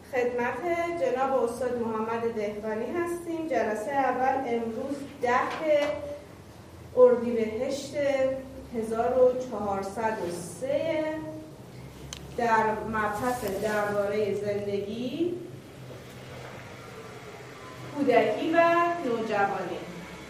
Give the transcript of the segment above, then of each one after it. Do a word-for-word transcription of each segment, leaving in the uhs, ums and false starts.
خدمت جناب استاد محمد دهقانی هستیم. جلسه اول امروز ده اردیبهشت هزار و چهارصد و سه در مبحث درباره زندگی، کودکی و نوجوانی.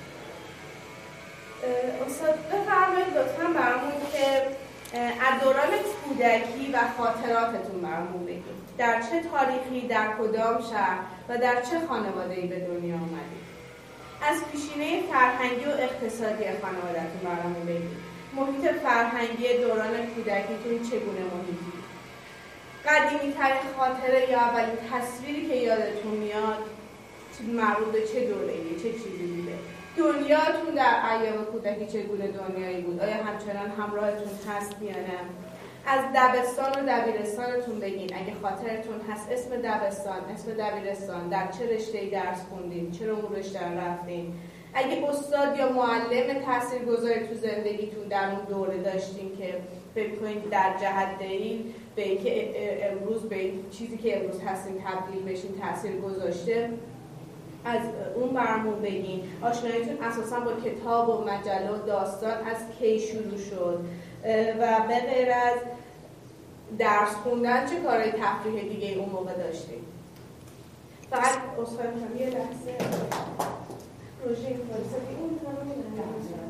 استاد بفرمایید لطفاً برامون که از دوران کودکی و خاطراتتون برامون بگید. در چه تاریخی، در کدام شهر و در چه خانواده‌ای به دنیا آمدید؟ از پیشینه فرهنگی و اقتصادی خانواده‌تون برامون بگید. محیط فرهنگی دوران کودکیتون چگونه محیطی؟ قدیمی‌ترین خاطره یا اولین تصویری که یادتون میاد مربوط به چه دوره‌ای، چه چیزی بوده؟ دنیاتون در ایام کودکی چگونه دنیایی بود؟ آیا همچنان همراهتون هست یا نه؟ از دبستان و دبیرستانتون بگین اگه خاطرتون هست. اسم دبستان، اسم دبیرستان، در چه رشته‌ای درس خوندین، چرا اون رشته رفتین؟ اگه استاد یا معلم تاثیرگذاری تو زندگیتون در اون دوره داشتین که فکر کنید در جهت دلیل به اینکه امروز به چیزی که امروز هستین تبدیل بشین تاثیر گذاشته، از اون برامون بگین. آشناییتون اساسا با کتاب و مجله و داستان از کی شروع شد و به غیر از درس خوندن چه کارهای تفریح دیگه اون موقع داشتیم؟ فقط اصلا کنم یه لحظه روژه این فلسفی اون کنم این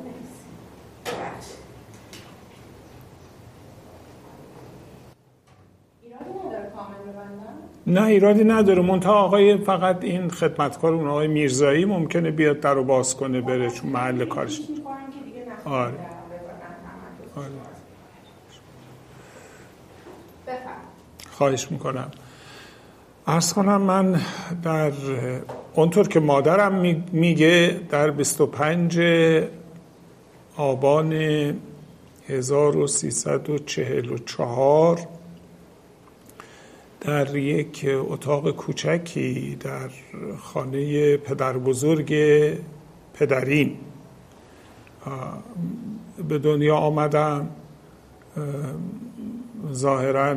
لحظه ایرادی نداره کامل ببندم؟ نه ایرادی نداره، منتها آقای فقط این خدمتکار اون آقای میرزایی ممکنه بیاد در رو باز کنه بره چون محل کارش. آره خواهش میکنم. عرض کنم من در اونطور که مادرم میگه در بیست و پنج آبان هزار و سیصد و چهل و چهار در یک اتاق کوچکی در خانه پدر بزرگ پدریم به دنیا آمدم. ظاهراً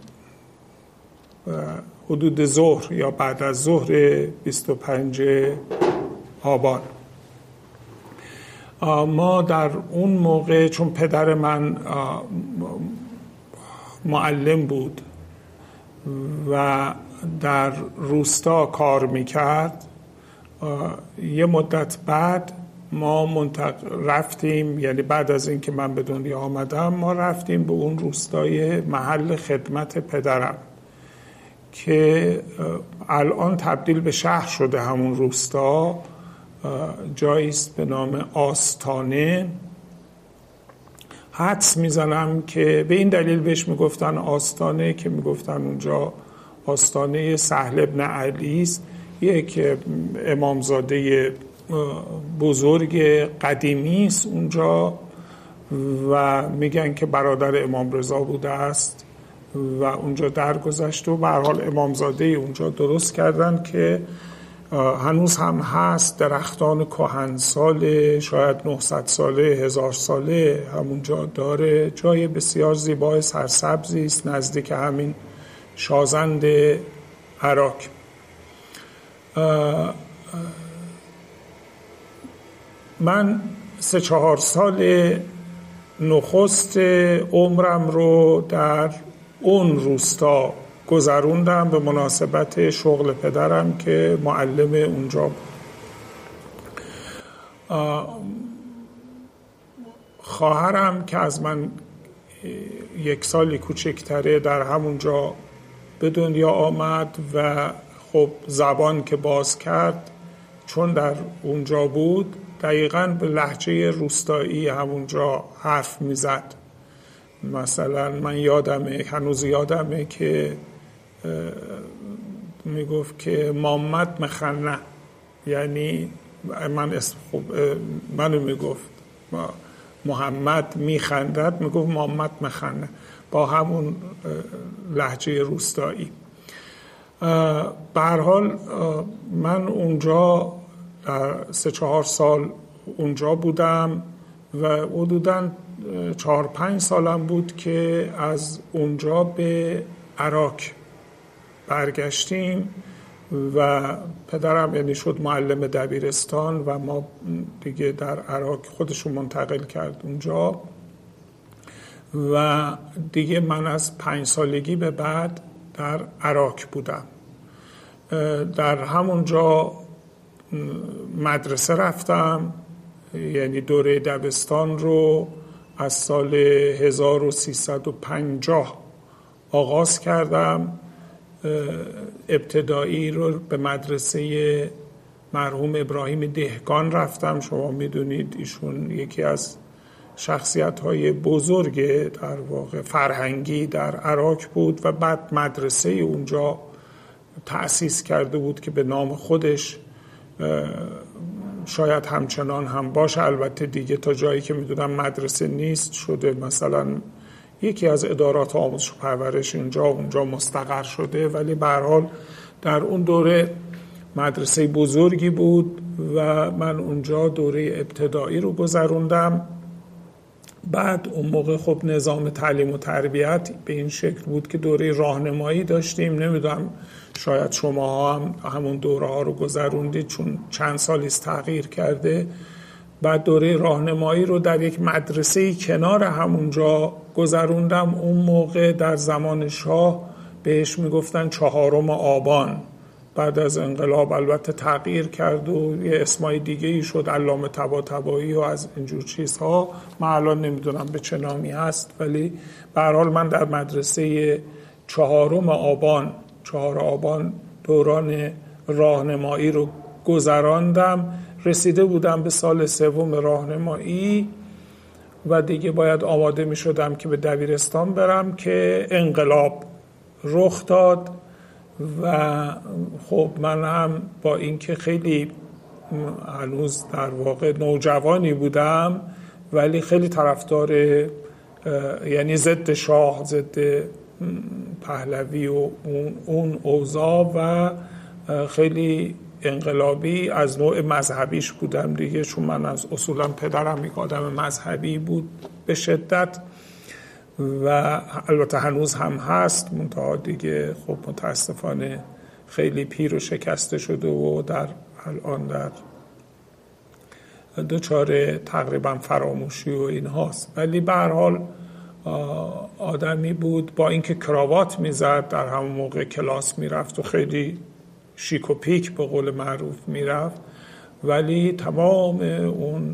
حدود ظهر یا بعد از ظهر بیست و پنج آبان. ما در اون موقع چون پدر من معلم بود و در روستا کار میکرد، یه مدت بعد ما منتق... رفتیم، یعنی بعد از اینکه من به دنیا آمدم ما رفتیم به اون روستای محل خدمت پدرم که الان تبدیل به شهر شده. همون روستا جایی است به نام آستانه. حدس میزنم که به این دلیل بهش میگفتن آستانه که میگفتن اونجا آستانه سهل ابن علی است، یک امامزاده بزرگ قدیمی است اونجا و میگن که برادر امام رضا بوده است و اونجا درگذشت و به هر حال امامزاده اونجا درست کردن که هنوز هم هست. درختان کهنسال شاید نهصد ساله هزار ساله همونجا داره. جای بسیار زیبای سرسبزی است نزدیک همین شازند عراق. من سه چهار سال نخست عمرم رو در اون روستا گذروندم به مناسبت شغل پدرم که معلم اونجا بود. خواهرم که از من یک سالی کوچکتره در همونجا به دنیا آمد و خب زبان که باز کرد چون در اونجا بود دقیقاً به لهجه روستایی همونجا حرف میزد. مثلا من یادمه، هنوز یادمه که میگفت که محمد مخنه، یعنی من اسم خوب منو میگفت محمد میخندد میگفت محمد مخنه با همون لهجه روستایی. به هر حال من اونجا سه چهار سال اونجا بودم و حدوداً چهار پنج سالم بود که از اونجا به عراق برگشتیم و پدرم یعنی شد معلم دبیرستان و ما دیگه در عراق خودشون منتقل کرد اونجا و دیگه من از پنج سالگی به بعد در عراق بودم. در همونجا مدرسه رفتم، یعنی دوره دبستان رو از سال هزار و سیصد و پنجاه آغاز کردم. ابتدایی رو به مدرسه مرحوم ابراهیم دهقان رفتم. شما میدونید ایشون یکی از شخصیت‌های بزرگ در واقع فرهنگی در عراق بود و بعد مدرسه اونجا تأسیس کرده بود که به نام خودش، شاید همچنان هم باشه، البته دیگه تا جایی که میدونم مدرسه نیست، شده مثلا یکی از ادارات آموزش و پرورش اینجا اونجا مستقر شده، ولی به هر حال در اون دوره مدرسه بزرگی بود و من اونجا دوره ابتدایی رو گذروندم. بعد اون موقع خب نظام تعلیم و تربیت به این شکل بود که دوره راهنمایی داشتیم. نمیدونم شاید شما هم همون دوره ها رو گذروندید چون چند سالیست تغییر کرده. بعد دوره راهنمایی رو در یک مدرسه کنار همونجا گذروندم. اون موقع در زمان شاه بهش میگفتن چهارم آبان، بعد از انقلاب البته تغییر کرد و یه اسمای دیگه ای شد، علامه طباطبایی و از اینجور چیزها. من الان نمیدونم به چه نامی هست، ولی به هر حال من در مدرسه چهارم آبان چهار آبان دوران راهنمایی رو گذراندم. رسیده بودم به سال سوم راهنمایی و دیگه باید آماده می شدم که به دبیرستان برم که انقلاب رخ داد و خب من هم با اینکه خیلی هنوز در واقع نوجوانی بودم ولی خیلی طرفدار، یعنی ضد شاه، ضد پهلوی و اون, اون اوضاع و خیلی انقلابی از نوع مذهبیش بودم دیگه، چون من از اصولا پدرم یک آدم مذهبی بود به شدت و البته هنوز هم هست، منتها دیگه خب متاسفانه خیلی پیر و شکسته شده و در الان در دچار تقریبا فراموشی و این هاست. ولی به هر حال آدمی بود با اینکه کراوات میزد، در همون موقع کلاس میرفت و خیلی شیک و پیک به قول معروف میرفت، ولی تمام اون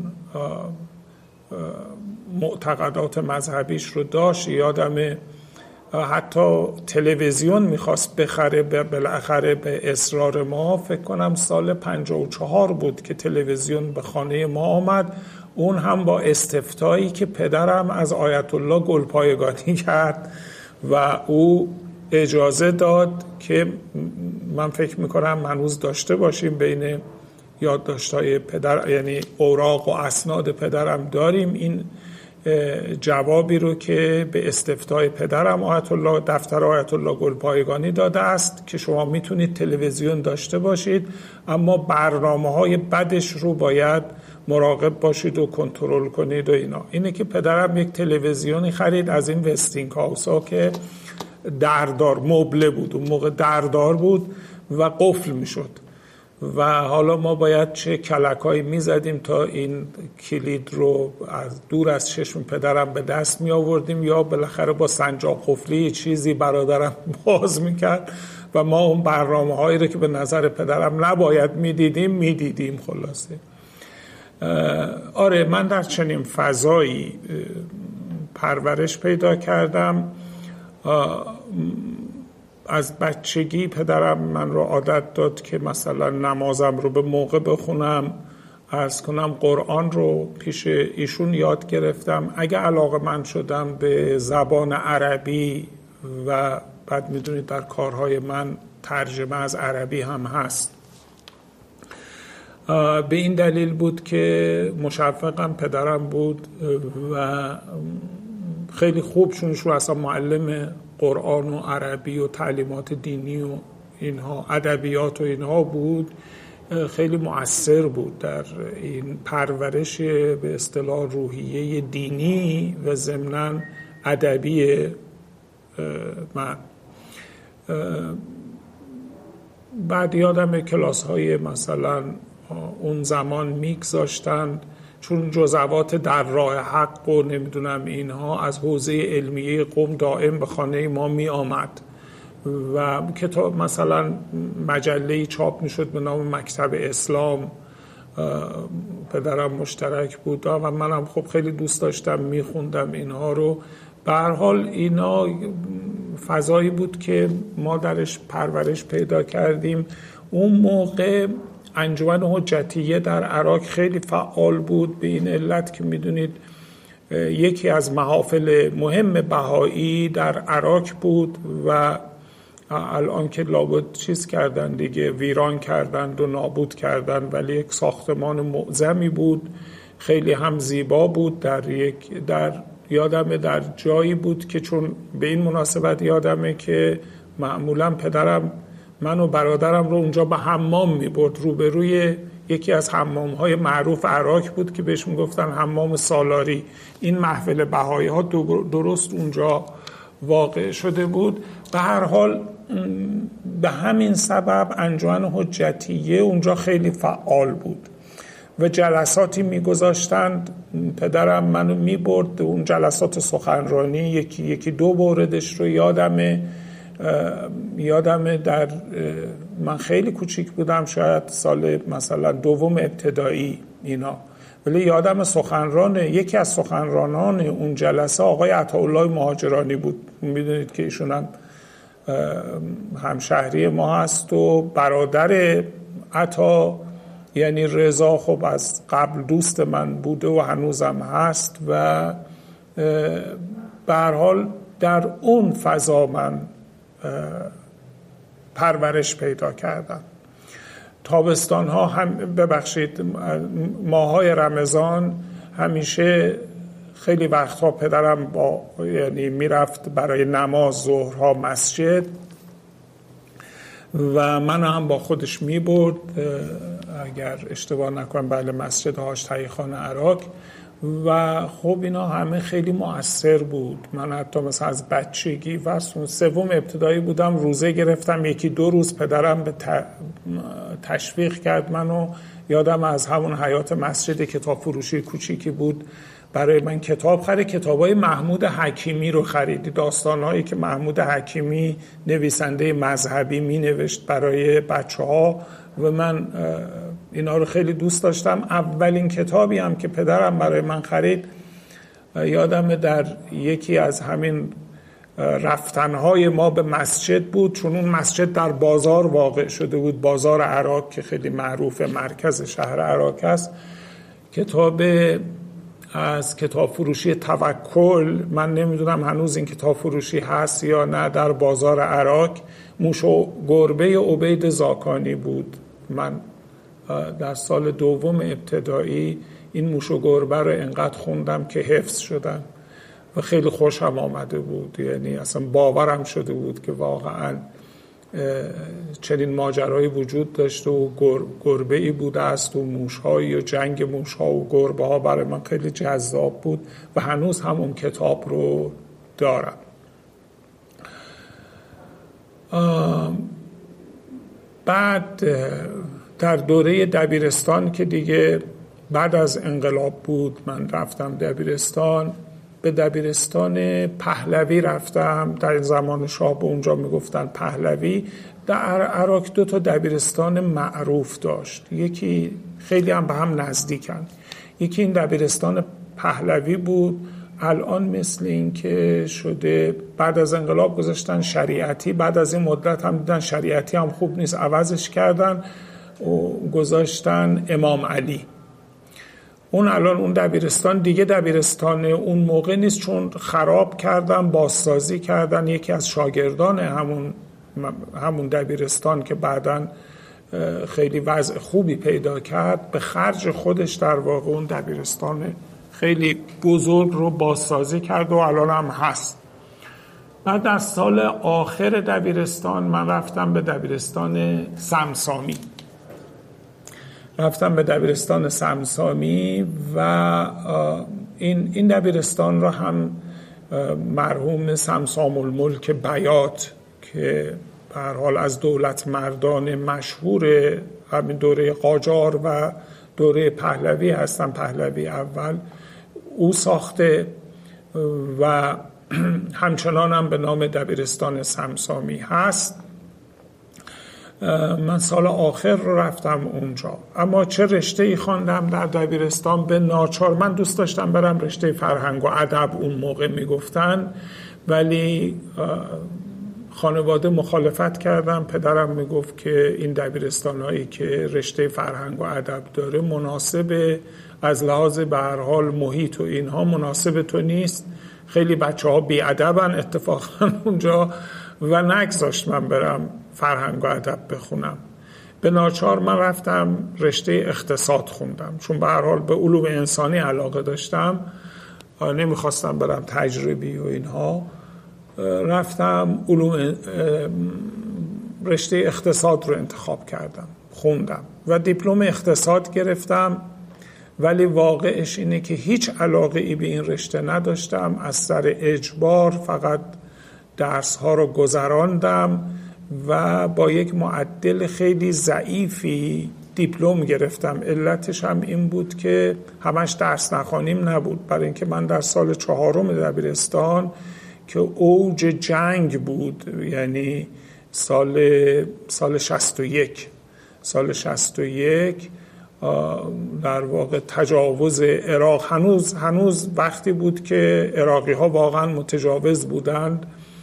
معتقدات مذهبیش رو داشت. یادم حتی تلویزیون میخواست بخره، بالاخره به اصرار ما فکر کنم سال پنجاه و چهار بود که تلویزیون به خانه ما آمد، اون هم با استفتایی که پدرم از آیت الله گلپایگانی کرد و او اجازه داد که من فکر میکنم هنوز داشته باشیم بین یادداشت‌های پدر، یعنی اوراق و اسناد پدرم داریم این جوابی رو که به استفتای پدرم آیت الله دفتر آیت الله گلپایگانی داده است که شما میتونید تلویزیون داشته باشید اما برنامه‌های بدش رو باید مراقب باشید و کنترل کنید و اینا. اینه که پدرم یک تلویزیونی خرید از این وستینگ هاوس‌ها که دردار مبله بود، اون موقع دردار بود و قفل میشد و حالا ما باید چه کلکایی میزدیم تا این کلید رو از دور از چشم پدرم به دست می آوردیم یا بالاخره با سنجاق قفلی چیزی برادرم باز میکرد و ما اون برنامه هایی رو که به نظر پدرم نباید میدیدیم میدیدیم. خلاصه آره من در چنین فضایی پرورش پیدا کردم. از بچگی پدرم من رو عادت داد که مثلا نمازم رو به موقع بخونم، عرض کنم قرآن رو پیش ایشون یاد گرفتم. اگه علاقه من شدم به زبان عربی و بعد میدونید در کارهای من ترجمه از عربی هم هست، به این دلیل بود که مشفقم پدرم بود و خیلی خوب شونشون اصلا معلم قرآن و عربی و تعلیمات دینی و اینها ادبیات و اینها بود، خیلی مؤثر بود در این پرورش به اصطلاح روحیه دینی و ضمناً ادبی من. بعد یادم کلاس های مثلا اون زمان میگذاشتند، چون جزوات در راه حق و نمیدونم اینها از حوزه علمیه قم دائم به خانه ما می آمد و کتاب مثلا مجله‌ای چاپ میشد به نام مکتب اسلام، پدرم مشترک بود و منم خب خیلی دوست داشتم میخوندم اینها رو. به هر حال اینا فضایی بود که ما درش پرورش پیدا کردیم. اون موقع انجمن حجتیه در عراق خیلی فعال بود، به این علت که میدونید یکی از محافل مهم بهایی در عراق بود و الان که لابد چیز کردن دیگه، ویران کردند و نابود کردن، ولی یک ساختمان معظمی بود، خیلی هم زیبا بود. در یک در یادمه در جایی بود که چون به این مناسبت یادمه که معمولا پدرم من و برادرم رو اونجا به حمام می‌برد، روبروی یکی از حمام‌های معروف عراق بود که بهش میگفتن حمام سالاری. این محفل بهایی‌ها درست اونجا واقع شده بود. به هر حال به همین سبب انجمن حجتیه اونجا خیلی فعال بود و جلساتی میگذاشتند. پدرم منو میبرد اون جلسات سخنرانی، یکی یکی دو موردش رو یادمه یادمه در من خیلی کوچیک بودم، شاید سال مثلا دوم ابتدایی اینا، ولی یادم سخنران یکی از سخنرانان اون جلسه آقای عطاالله مهاجرانی بود. میدونید که ایشون هم همشهری ما هست و برادر عطا یعنی رضا خب از قبل دوست من بوده و هنوزم هست و به هر حال در اون فضا من پرورش پیدا کردم. تابستان ها هم ببخشید ماهای رمضان همیشه خیلی وقتها پدرم با یعنی میرفت برای نماز ظهرها مسجد و من هم با خودش میبرد، اگر اشتباه نکنم بله مسجد هاشتایی خان عراق. و خب اینا همه خیلی مؤثر بود. من حتی مثلا از بچگی و سوم ابتدایی بودم روزه گرفتم، یکی دو روز پدرم به تشویق کرد منو. یادم از همون حیات مسجد کتاب فروشی کوچیکی بود، برای من کتاب خرید، کتابای محمود حکیمی رو خرید، داستانهایی که محمود حکیمی نویسنده مذهبی می نوشت برای بچه ها و من اینا رو خیلی دوست داشتم. اولین کتابی هم که پدرم برای من خرید یادم در یکی از همین رفتنهای ما به مسجد بود، چون اون مسجد در بازار واقع شده بود، بازار عراق که خیلی معروف مرکز شهر عراق است. کتاب از کتاب فروشی توکل، من نمیدونم هنوز این کتاب فروشی هست یا نه، در بازار عراق، موش و گربه عبید زاکانی بود. من در سال دوم ابتدایی این موش و گربه رو انقدر خوندم که حفظ شدم و خیلی خوشم آمده بود، یعنی اصلا باورم شده بود که واقعا چنین ماجرایی وجود داشته و گربه ای بوده است و موش‌هایی و جنگ موش‌ها و گربه ها برای من خیلی جذاب بود و هنوز هم اون کتاب رو دارم. بعد در دوره دبیرستان که دیگه بعد از انقلاب بود، من رفتم دبیرستان، به دبیرستان پهلوی رفتم. در زمان شاه به اونجا میگفتن پهلوی. در عراق دو تا دبیرستان معروف داشت، یکی خیلی هم به هم نزدیکن، یکی این دبیرستان پهلوی بود. الان مثل این که شده بعد از انقلاب گذاشتن شریعتی، بعد از این مدت هم دیدن شریعتی هم خوب نیست، عوضش کردن و گذاشتن امام علی. اون الان اون دبیرستان دیگه دبیرستان اون موقع نیست، چون خراب کردن، بازسازی کردن. یکی از شاگردان همون همون دبیرستان که بعداً خیلی وضع خوبی پیدا کرد، به خرج خودش در واقع اون دبیرستان خیلی بزرگ رو بازسازی کرد و الان هم هست. بعد از سال آخر دبیرستان من رفتم به دبیرستان سمسامی. رفتم به دبیرستان سمسامی و این این دبیرستان را هم مرحوم سمسام الملک بیات که به هر حال از دولت مردان مشهور همین دوره قاجار و دوره پهلوی هستن، پهلوی اول، او ساخته و همچنان هم به نام دبیرستان سمسامی هست. من سال آخر رفتم اونجا، اما چه رشته‌ای خواندم در دبیرستان به ناچار. من دوست داشتم برم رشته فرهنگ و ادب، اون موقع میگفتن، ولی خانواده مخالفت کردم. پدرم میگفت که این دبیرستان‌هایی که رشته فرهنگ و ادب داره مناسب از لحاظ به هر حال محیط و اینها مناسب تو نیست، خیلی بچه‌ها بی‌ادبن اتفاقا اونجا، و نگذاشت من برم فرهنگ و ادب بخونم. به ناچار من رفتم رشته اقتصاد خوندم، چون به هر حال به علوم انسانی علاقه داشتم، نمیخواستم برم تجربی و اینها. رفتم علوم رشته اقتصاد رو انتخاب کردم، خوندم و دیپلم اقتصاد گرفتم. ولی واقعش اینه که هیچ علاقه ای به این رشته نداشتم، از سر اجبار فقط درس ها رو گذراندم و با یک معدل خیلی ضعیفی دیپلم گرفتم. علتش هم این بود که همش درس نخوانیم نبود، برای اینکه من در سال چهارم دبیرستان که اوج جنگ بود، یعنی سال سال شصت و یک سال شصت و یک در واقع تجاوز عراق، هنوز هنوز وقتی بود که عراقی ها واقعا متجاوز بودند.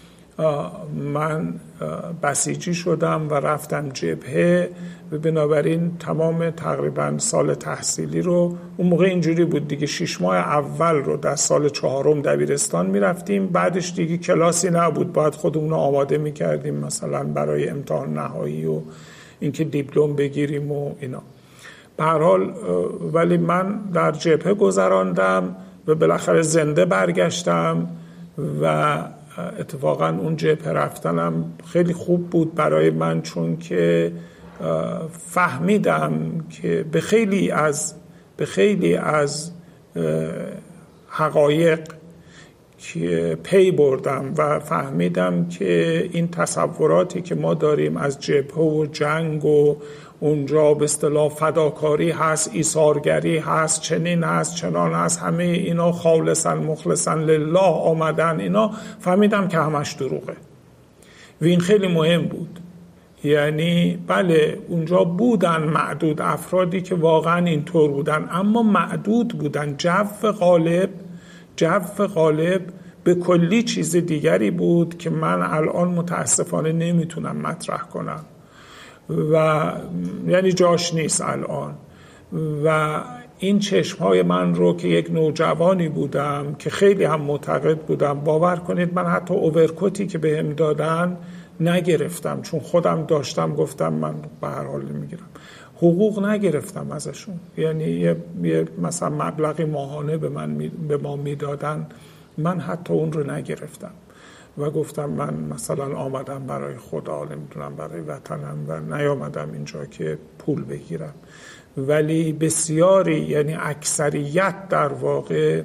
من بسیجی شدم و رفتم جبهه و بنابراین تمام تقریبا سال تحصیلی رو، اون موقع اینجوری بود دیگه، شش ماه اول رو در سال چهارم دبیرستان میرفتیم، بعدش دیگه کلاسی نبود، باید خودمون رو آماده میکردیم مثلا برای امتحان نهایی و اینکه دیپلم بگیریم و اینا. به هر حال ولی من در جبهه گذراندم و بالاخره زنده برگشتم و اتفاقا اون جبهه رفتنم خیلی خوب بود برای من، چون که فهمیدم که به خیلی از به خیلی از حقایق که پی بردم و فهمیدم که این تصوراتی که ما داریم از جبهه و جنگ و اونجا به اصطلاح فداکاری هست، ایثارگری هست، چنین هست، چنان هست، همه اینا خالصا مخلصا لله آمدن، اینا فهمیدم که همش دروغه و این خیلی مهم بود. یعنی بله اونجا بودن معدود افرادی که واقعا اینطور بودن، اما معدود بودن. جو غالب جو غالب به کلی چیز دیگری بود که من الان متاسفانه نمیتونم مطرح کنم و یعنی جاش نیست الان. و این چشمهای من رو که یک نوجوانی بودم که خیلی هم معتقد بودم، باور کنید من حتی اوورکوتی که بهم دادن نگرفتم، چون خودم داشتم، گفتم من به هر حال نمیگیرم، حقوق نگرفتم ازشون، یعنی یه, یه مثلا مبلغی ماهانه به من می، به ما میدادن، من حتی اون رو نگرفتم و گفتم من مثلا آمدم برای خدا، نمیدونم برای وطنم و نیامدم اینجا که پول بگیرم. ولی بسیاری، یعنی اکثریت در واقع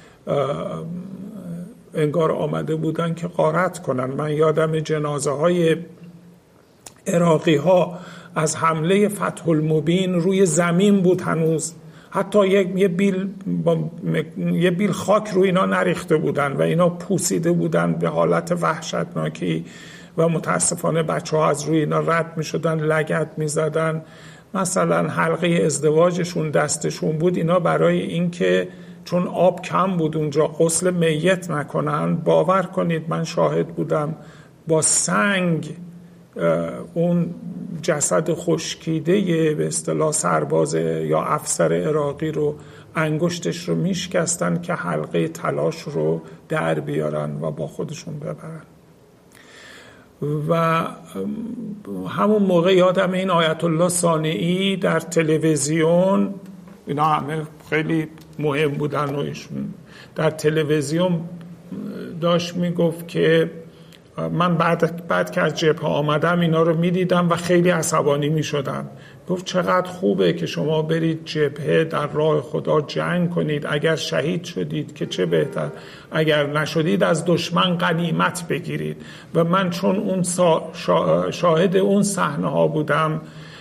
انگار آمده بودن که غارت کنن. من یادم جنازه های عراقی ها از حمله فتح المبین روی زمین بود هنوز، حتی یک یه بیل با یه بیل خاک روی اینا نریخته بودن و اینا پوسیده بودن به حالت وحشتناکی و متاسفانه بچه ها از روی اینا رد می شدن، لگد می زدن. مثلا حلقه ازدواجشون دستشون بود، اینا برای این که چون آب کم بود اونجا غسل میت نکنن، باور کنید من شاهد بودم با سنگ اون جسد خشکیده به اصطلاح سرباز یا افسر عراقی رو انگشتش رو میشکستن که حلقه تلاش رو در بیارن و با خودشون ببرن. و همون موقع یادم این آیت الله صانعی در تلویزیون، اینا همه خیلی مهم بودن و ایشون در تلویزیون داشت میگفت که من بعد بعد که از جبهه آمدم اینا رو میدیدم و خیلی عصبانی میشدم. گفت چقدر خوبه که شما برید جبهه در راه خدا جنگ کنید، اگر شهید شدید که چه بهتر، اگر نشدید از دشمن غنیمت بگیرید. و من چون اون شاهد اون صحنه ها بودم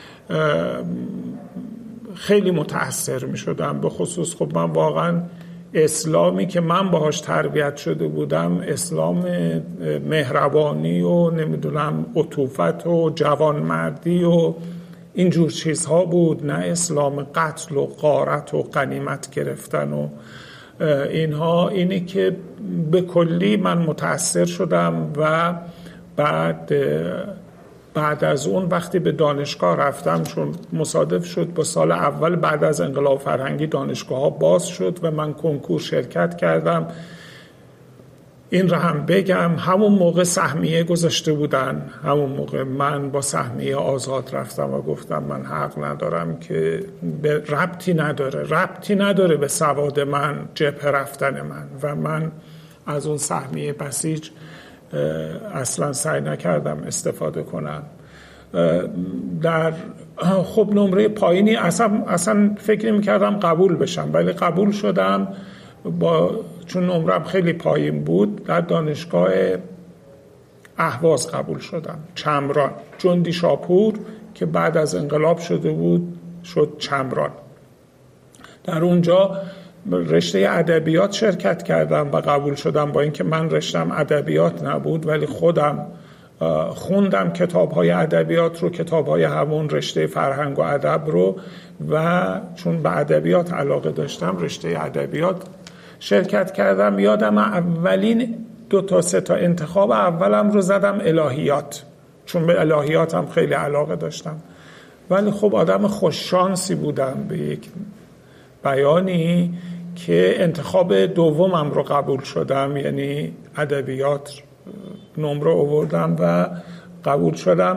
خیلی متأثر می شدم. به خصوص خب من واقعا اسلامی که من باهاش تربیت شده بودم اسلام مهربانی و نمیدونم عطوفت و جوانمردی و اینجور چیزها بود، نه اسلام قتل و غارت و غنیمت گرفتن و اینها. اینی که به کلی من متأثر شدم و بعد بعد از اون وقتی به دانشگاه رفتم، چون مصادف شد با سال اول بعد از انقلاب فرهنگی دانشگاه ها باز شد و من کنکور شرکت کردم. این را هم بگم همون موقع سهمیه گذاشته بودن، همون موقع من با سهمیه آزاد رفتم و گفتم من حق ندارم که به ربطی نداره ربطی نداره به سواد من جبهه رفتن من، و من از اون سهمیه بسیج اصلا سعی نکردم استفاده کنم. در خب نمره پایینی اصلا, اصلا فکر نمی کردم قبول بشم، ولی قبول شدم با چون نمرم خیلی پایین بود. در دانشگاه اهواز قبول شدم، چمران، جندی شاپور که بعد از انقلاب شده بود شد چمران. در اونجا رشته ادبیات شرکت کردم و قبول شدم، با اینکه من رشتم ادبیات نبود ولی خودم خوندم کتاب‌های ادبیات رو، کتاب‌های همون رشته فرهنگ و ادب رو، و چون به ادبیات علاقه داشتم رشته ادبیات شرکت کردم. یادم اولین دو تا سه تا انتخاب اولم رو زدم الهیات، چون به الهیاتم خیلی علاقه داشتم. ولی خب آدم خوششانسی بودم به یک بیانی که انتخاب دومم رو قبول شدم، یعنی ادبیات نمره آوردم و قبول شدم.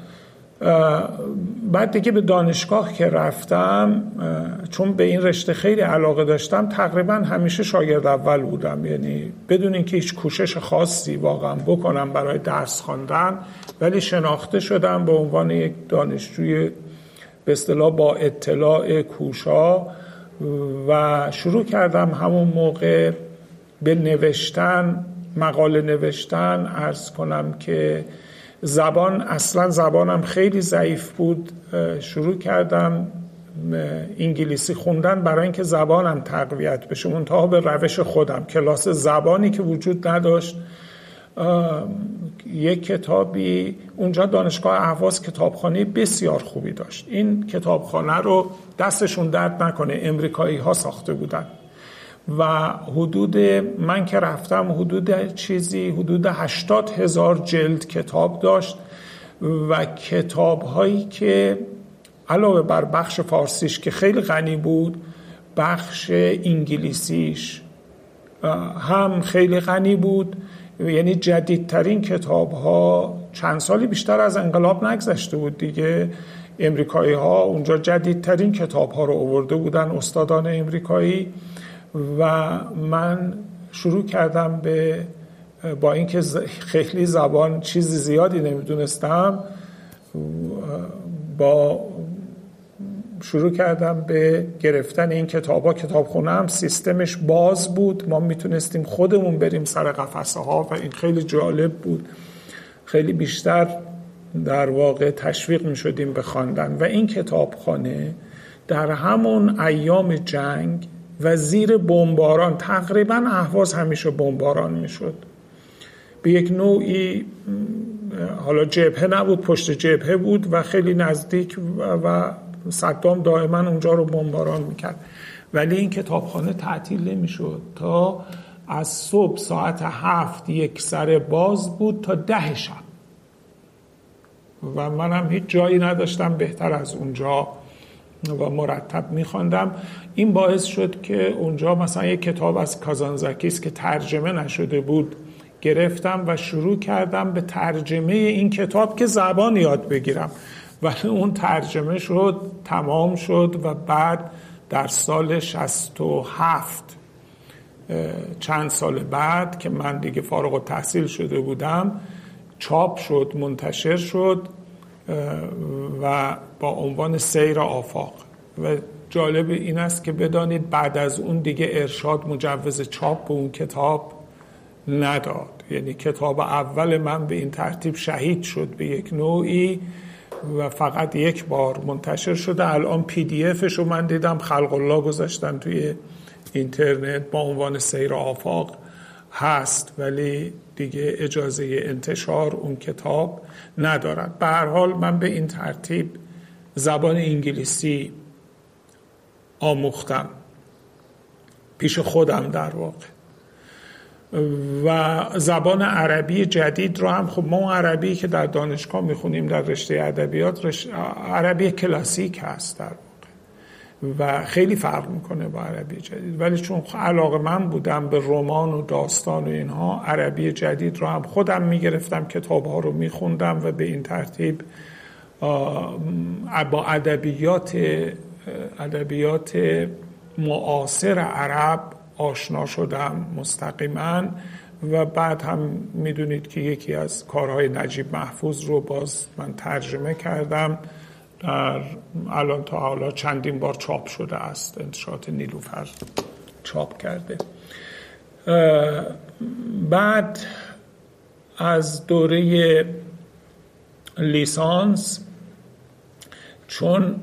بعد دیگه به دانشگاه که رفتم، چون به این رشته خیلی علاقه داشتم تقریبا همیشه شاگرد اول بودم، یعنی بدون اینکه هیچ کوشش خاصی واقعا بکنم برای درس خواندن، ولی شناخته شدم به عنوان یک دانشجوی به اصطلاح با اطلاع کوشا و شروع کردم همون موقع به نوشتن، مقاله نوشتن. عرض کنم که زبان اصلا زبانم خیلی ضعیف بود، شروع کردم انگلیسی خوندن برای اینکه زبانم تقویت بشه، منتها به روش خودم. کلاس زبانی که وجود نداشت. یک کتابی اونجا دانشگاه اهواز کتابخانه بسیار خوبی داشت. این کتابخانه رو دستشون درد نکنه امریکایی ها ساخته بودن و حدود من که رفتم حدود چیزی حدود هشتاد هزار جلد کتاب داشت و کتاب هایی که علاوه بر بخش فارسیش که خیلی غنی بود، بخش انگلیسیش هم خیلی غنی بود. یعنی جدیدترین کتاب ها، چند سالی بیشتر از انقلاب نگذشته بود دیگه، امریکایی ها اونجا جدیدترین کتاب ها رو آورده بودن، استادان امریکایی. و من شروع کردم به با اینکه خیلی زبان چیز زیادی نمیدونستم، با شروع کردم به گرفتن این کتابا. کتابخونه هم سیستمش باز بود، ما میتونستیم خودمون بریم سر قفسه ها و این خیلی جالب بود. خیلی بیشتر در واقع تشویق میشدیم به خواندن. و این کتابخانه در همون ایام جنگ و زیر بمباران، تقریبا اهواز همیشه بمباران میشد، به یک نوعی حالا جبهه نبود، پشت جبهه بود و خیلی نزدیک و صدام دائما اونجا رو بمباران میکرد، ولی این کتابخانه تعطیل نمیشد تا از صبح ساعت هفت یک سر باز بود تا ده شب و منم هیچ جایی نداشتم بهتر از اونجا و مرتب میخواندم. این باعث شد که اونجا مثلا یک کتاب از کازانزاکیس که ترجمه نشده بود گرفتم و شروع کردم به ترجمه این کتاب که زبان یاد بگیرم، ولی اون ترجمه شد، تمام شد و بعد در سال شصت و هفت، چند سال بعد که من دیگه فارغ التحصیل شده بودم، چاپ شد، منتشر شد و با عنوان سیر آفاق. و جالب این است که بدانید بعد از اون دیگه ارشاد مجوز چاپ به اون کتاب نداد. یعنی کتاب اول من به این ترتیب شهید شد به یک نوعی و فقط یک بار منتشر شده. الان پی دی افش رو من دیدم خلق الله گذاشتن توی اینترنت با عنوان سیر آفاق هست، ولی دیگه اجازه انتشار اون کتاب ندارد. به هر حال من به این ترتیب زبان انگلیسی آموختم پیش خودم در واقع، و زبان عربی جدید رو هم. خب ما عربی که در دانشگاه میخونیم در رشته ادبیات رشته عربی کلاسیک هست در واقع و خیلی فرق میکنه با عربی جدید، ولی چون علاقه من بودم به رمان و داستان و اینها، عربی جدید رو هم خودم میگرفتم، کتاب ها رو میخوندم و به این ترتیب با ادبیات ادبیات معاصر عرب آشنا شدم مستقیما. و بعد هم میدونید که یکی از کارهای نجیب محفوظ رو باز من ترجمه کردم، در الان تا حالا چندین بار چاپ شده است، انتشارات نیلوفر چاپ کرده. بعد از دوره لیسانس، چون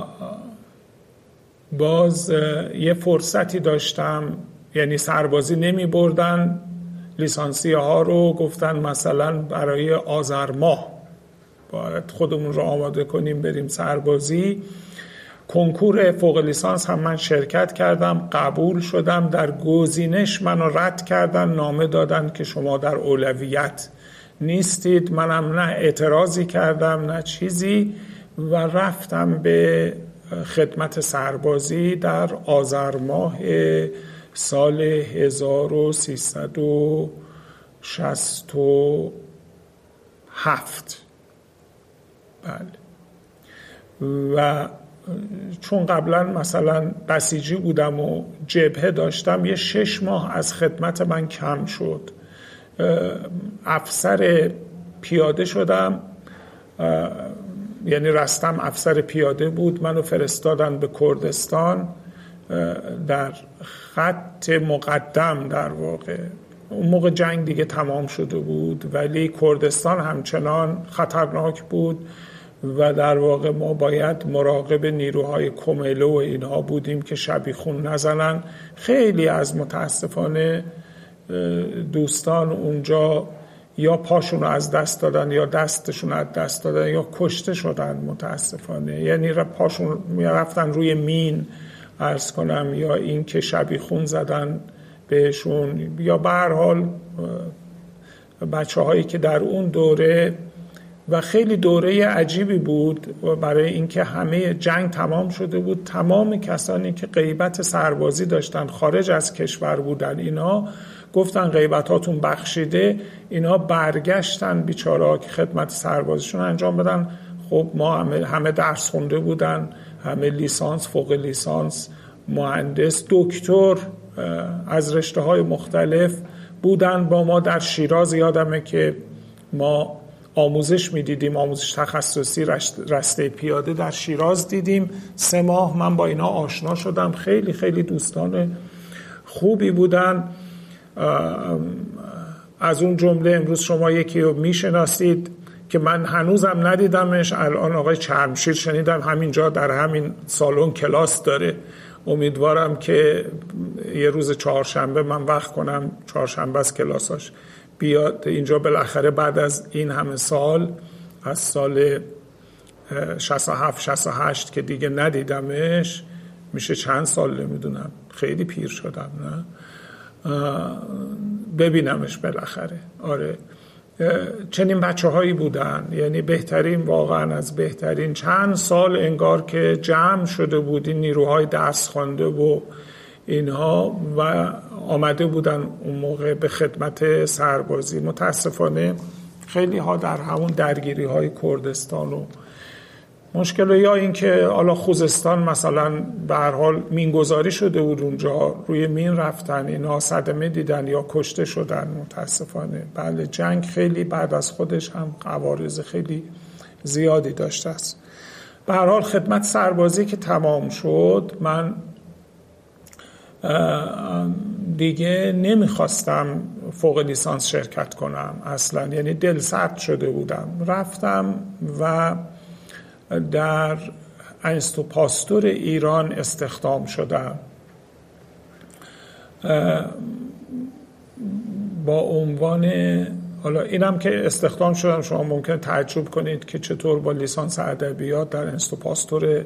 باز یه فرصتی داشتم، یعنی سربازی نمی بردن لیسانسیه ها رو، گفتن مثلا برای آذر ماه باید خودمون رو آماده کنیم بریم سربازی. کنکور فوق لیسانس هم من شرکت کردم، قبول شدم. در گزینش منو رد کردن، نامه دادن که شما در اولویت نیستید. منم نه اعتراضی کردم نه چیزی و رفتم به خدمت سربازی در آذر ماه سال هزار و سیصد و شصت و هفت. بله. و چون قبلا مثلا بسیجی بودم و جبهه داشتم، یه شش ماه از خدمت من کم شد. افسر پیاده شدم، یعنی رستم افسر پیاده بود، منو فرستادن به کردستان در خط مقدم. در واقع اون موقع جنگ دیگه تمام شده بود، ولی کردستان همچنان خطرناک بود و در واقع ما باید مراقب نیروهای کمیلو و اینها بودیم که شبیخون نزنن. خیلی از متاسفانه دوستان اونجا یا پاشون رو از دست دادن یا دستشون از دست دادن یا کشته شدن متاسفانه. یعنی پاشون میرفتن روی مین عرض کنم، یا این که شبیخون زدن بهشون، یا به هر حال بچه هایی که در اون دوره، و خیلی دوره عجیبی بود برای اینکه همه جنگ تمام شده بود، تمام کسانی که غیبت سربازی داشتن خارج از کشور بودن اینا گفتن غیبتاتون بخشیده. اینا برگشتن بیچاره‌ها که خدمت سربازیشون انجام بدن. خب ما همه, همه درس خونده بودن، همه لیسانس، فوق لیسانس، مهندس، دکتر از رشته های مختلف بودن. با ما در شیراز یادمه که ما آموزش میدیدیم، آموزش تخصصی رشته پیاده در شیراز دیدیم. سه ماه من با اینا آشنا شدم، خیلی خیلی دوستان خوبی بودن. از اون جمله امروز شما یکی رو میشناسید که من هنوزم ندیدمش، الان آقای چرمشیر شنیدم همینجا در همین سالن کلاس داره. امیدوارم که یه روز چهارشنبه من وقت کنم، چهارشنبه از کلاساش بیاد اینجا بالاخره بعد از این همه سال، از سال شصت و هفت شصت و هشت که دیگه ندیدمش. میشه چند سال نمیدونم، خیلی پیر شدم نه، ببینمش بالاخره. آره چنین بچه هایی بودن، یعنی بهترین، واقعا از بهترین. چند سال انگار که جمع شده بود این نیروهای درس خوانده و اینها و آمده بودن اون موقع به خدمت سربازی. متاسفانه خیلی ها در همون درگیری های کردستان و مشکل یا این که حالا خوزستان مثلا به هر حال مینگذاری شده بود، اونجا روی مین رفتن، اینا صدمه دیدن یا کشته شدن متاسفانه. بله جنگ خیلی بعد از خودش هم عوارض خیلی زیادی داشته است. به هر حال خدمت سربازی که تمام شد، من دیگه نمیخواستم فوق لیسانس شرکت کنم اصلا، یعنی دل سرد شده بودم. رفتم و در انستو پاستور ایران استخدام شدم با عنوان، حالا اینم که استخدام شدم شما ممکن تعجب کنید که چطور با لیسانس ادبیات در انستو پاستور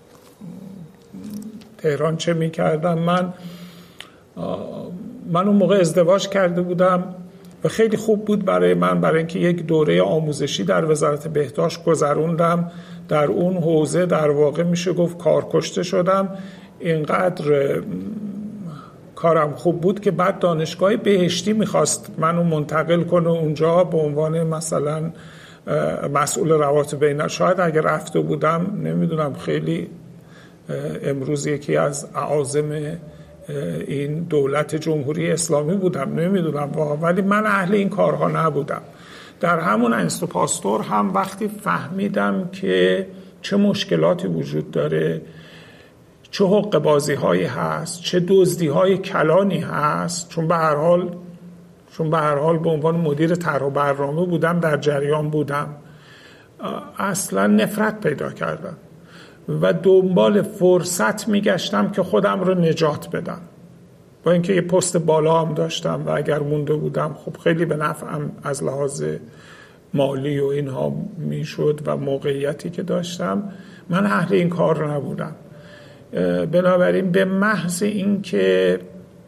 تهران چه میکردم. من من اون موقع ازدواج کرده بودم و خیلی خوب بود برای من، برای اینکه یک دوره آموزشی در وزارت بهداشت گذروندم. در اون حوزه در واقع میشه گفت کارکشته شدم. اینقدر کارم خوب بود که بعد دانشگاه بهشتی میخواست منو منتقل کنه اونجا به عنوان مثلا مسئول روابط بین، شاید اگر رفته بودم نمیدونم خیلی امروز یکی از اعاظم این دولت جمهوری اسلامی بودم، نمیدونم واقعا، ولی من اهل این کارها نبودم. در همون انستو پاستور هم وقتی فهمیدم که چه مشکلاتی وجود داره، چه حقوق بازی هایی هست، چه دزدی های کلانی هست، چون به هر حال چون به هر حال به عنوان مدیر طرح و برنامه بودم، در جریان بودم، اصلا نفرت پیدا کردم و دنبال فرصت میگشتم که خودم رو نجات بدم. با اینکه یه پست بالا هم داشتم و اگر مونده بودم خب خیلی به نفعم از لحاظ مالی و اینها میشد و موقعیتی که داشتم، من اهل این کار نبودم. بنابراین به محض این که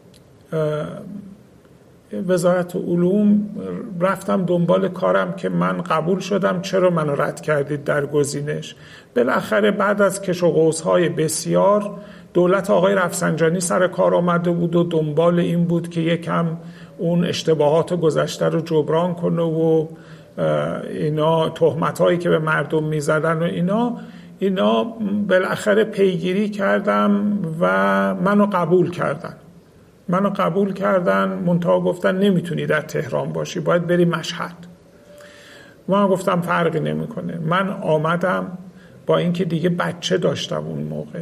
وزارت علوم رفتم دنبال کارم که من قبول شدم، چرا منو رد کردید در گزینش؟ بالاخره بعد از کش و قوس‌های بسیار دولت آقای رفسنجانی سر کار آمده بود و دنبال این بود که یکم اون اشتباهات گذشته رو جبران کنه و اینا تهمت‌هایی که به مردم می‌زدن و اینا اینا بالاخره پیگیری کردم و منو قبول کردن. منو قبول کردن منتها گفتن نمیتونی در تهران باشی، باید بری مشهد. من گفتم فرقی نمیکنه. من آمدم با اینکه دیگه بچه داشتم اون موقع،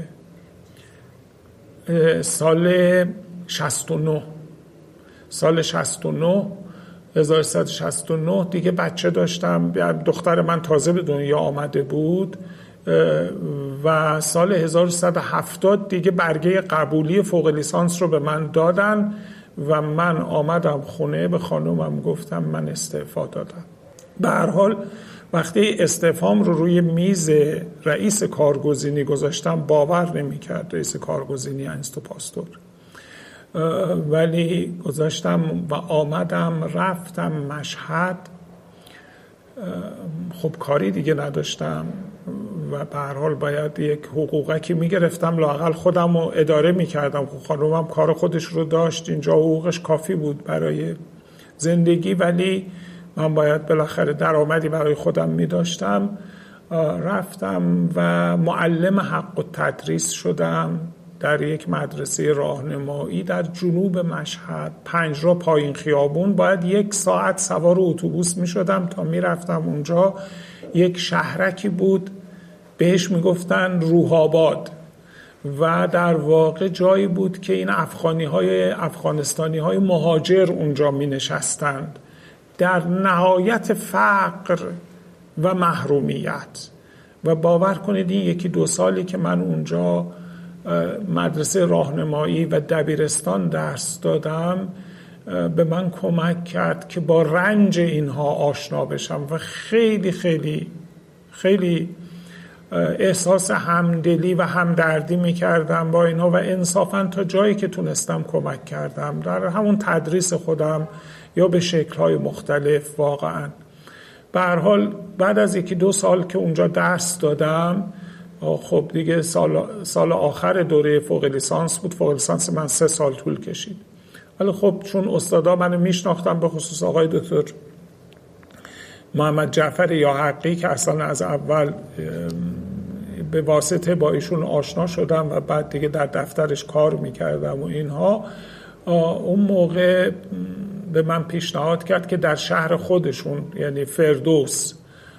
سال شصت و نه سال شصت و نه هزار و سیصد و شصت و نه دیگه بچه داشتم، دختر من تازه به دنیا آمده بود و سال هزار و سیصد و هفتاد دیگه برگه قبولی فوق لیسانس رو به من دادن و من آمدم خونه، به خانومم گفتم من استعفا دادم. به هر حال وقتی استعفام رو روی میز رئیس کارگزینی گذاشتم باور نمی‌کرد، رئیس کارگزینی انستو پاستور، ولی گذاشتم و آمدم رفتم مشهد. خب کاری دیگه نداشتم و به هر حال باید یک حقوقی میگرفتم، لااقل خودم رو اداره میکردم. خب خانومم کار خودش رو داشت، اینجا حقوقش کافی بود برای زندگی، ولی من باید بالاخره درآمدی برای خودم میداشتم. رفتم و معلم حق و تدریس شدم در یک مدرسه راهنمایی در جنوب مشهد، پنج را پایین خیابون. باید یک ساعت سوار اتوبوس می شدم تا می رفتم اونجا. یک شهرکی بود بهش می گفتن روح‌آباد و در واقع جایی بود که این افغانی های افغانستانی های مهاجر اونجا می نشستند در نهایت فقر و محرومیت. و باور کنید این یکی دو سالی که من اونجا مدرسه راهنمایی و دبیرستان درس دادم به من کمک کرد که با رنج اینها آشنا بشم و خیلی خیلی خیلی احساس همدلی و همدردی میکردم با اینها و انصافاً تا جایی که تونستم کمک کردم در همون تدریس خودم یا به شکل‌های مختلف. واقعاً به هر حال بعد از یکی دو سال که اونجا درس دادم، خب دیگه سال, سال آخر دوره فوق لیسانس بود. فوق لیسانس من سه سال طول کشید. ولی خب چون استادا منو میشناختم، به خصوص آقای دکتر محمد جعفر یا حقی که اصلا از اول به واسطه با ایشون آشنا شدم و بعد دیگه در دفترش کار میکردم و اینها. اون موقع به من پیشنهاد کرد که در شهر خودشون یعنی فردوس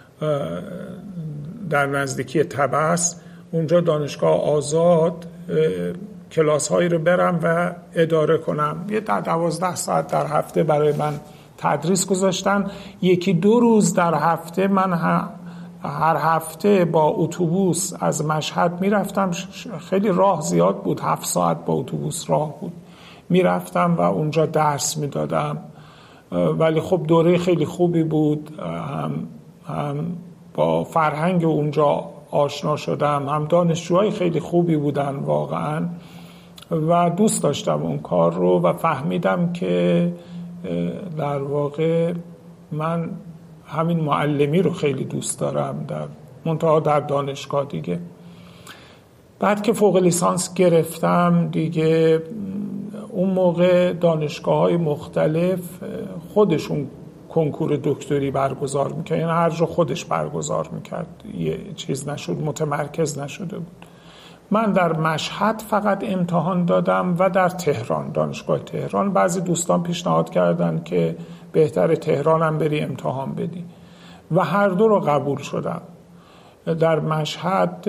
در نزدیکی طبس اونجا دانشگاه آزاد کلاس هایی رو برم و اداره کنم. یه در دوازده ساعت در هفته برای من تدریس گذاشتن. یکی دو روز در هفته من هر هفته با اتوبوس از مشهد میرفتم. خیلی راه زیاد بود، هفت ساعت با اتوبوس راه بود. میرفتم و اونجا درس میدادم، ولی خب دوره خیلی خوبی بود. هم, هم با فرهنگ اونجا آشنا شدم، هم دانشجوهای خیلی خوبی بودن واقعا و دوست داشتم اون کار رو و فهمیدم که در واقع من همین معلمی رو خیلی دوست دارم، در منتها در دانشگاه دیگه. بعد که فوق لیسانس گرفتم دیگه اون موقع دانشگاه‌های مختلف خودشون کنکور دکتری برگزار میکرد، یعنی هر جا خودش برگزار میکرد، یه چیز نشد، متمرکز نشده بود. من در مشهد فقط امتحان دادم و در تهران، دانشگاه تهران. بعضی دوستان پیشنهاد کردن که بهتر تهران هم بری امتحان بدی و هر دو رو قبول شدم. در مشهد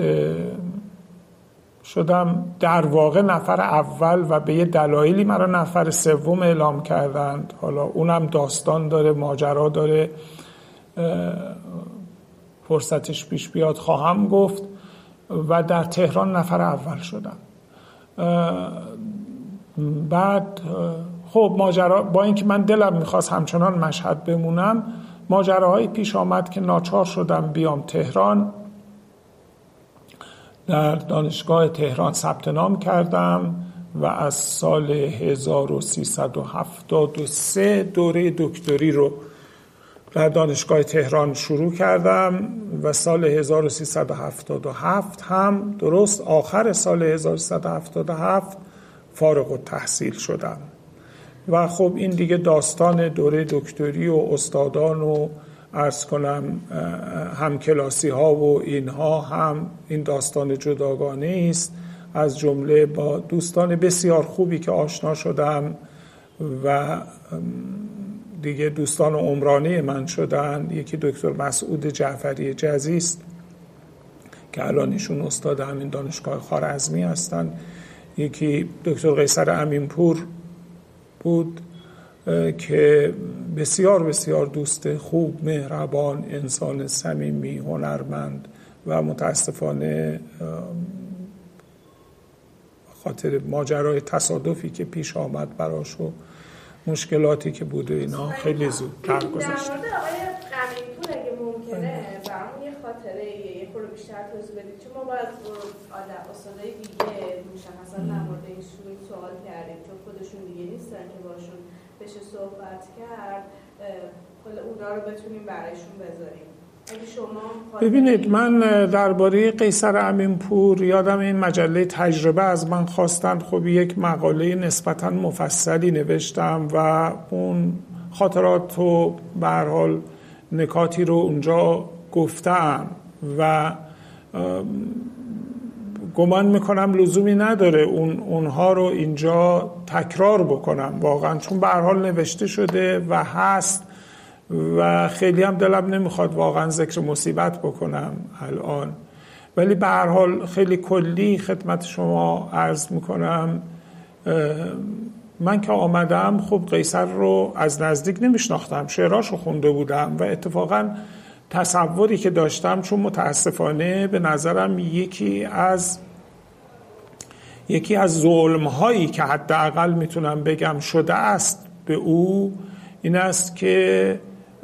شدم در واقع نفر اول و به یه دلایلی مرا نفر سوم اعلام کردند. حالا اونم داستان داره، ماجرا داره، فرصتش پیش بیاد خواهم گفت. و در تهران نفر اول شدم. بعد خب ماجرا، با اینکه من دلم میخواست همچنان مشهد بمونم، ماجراهایی پیش آمد که ناچار شدم بیام تهران. در دانشگاه تهران ثبت نام کردم و از سال هزار و سیصد و هفتاد و سه دوره دکتری رو در دانشگاه تهران شروع کردم و سال هزار و سیصد و هفتاد و هفت هم درست آخر سال هزار و سیصد و هفتاد و هفت فارغ التحصیل شدم. و خب این دیگه داستان دوره دکتری و استادان و عرض کنم هم کلاسی ها و اینها هم این داستان جداگانه است. از جمله با دوستان بسیار خوبی که آشنا شدم و دیگه دوستان عمرانی من شدن. یکی دکتر مسعود جعفری جزی است که الان ایشون استاد همین دانشگاه خوارزمی هستن. یکی دکتر قیصر امینپور بود که بسیار بسیار دوست خوب، مهربان، انسان صمیمی، هنرمند و متاسفانه خاطر ماجرای تصادفی که پیش آمد براش و مشکلاتی که بود و اینا خیلی زود درگذشت. در مورد آقای امینپور اگه ممکنه برامون یه خاطره یه خورده بیشتر توضیح بدید، چون ما باید آدم استادای دیگه مشخصا در مورد ایشون سوال کردیم، چون خودشون دیگه نیستن که باشون بشه صحبت کرد، کل اونا رو بتونیم برایشون بذاریم. ببینید، من درباره قیصر امینپور یادم این مجله تجربه از من خواستند، خب یک مقاله نسبتاً مفصلی نوشتم و اون خاطرات و به هر حال نکاتی رو اونجا گفتم و گمان میکنم لزومی نداره اون اونها رو اینجا تکرار بکنم واقعا، چون به هر حال نوشته شده و هست و خیلی هم دلم نمیخواد واقعا ذکر مصیبت بکنم الان، ولی به هر حال خیلی کلی خدمت شما عرض میکنم. من که آمدم خب قیصر رو از نزدیک نمیشناختم، شعراشو خونده بودم و اتفاقا تصوری که داشتم، چون متاسفانه به نظرم یکی از یکی از ظلم‌هایی که حداقل میتونم بگم شده است به او این است که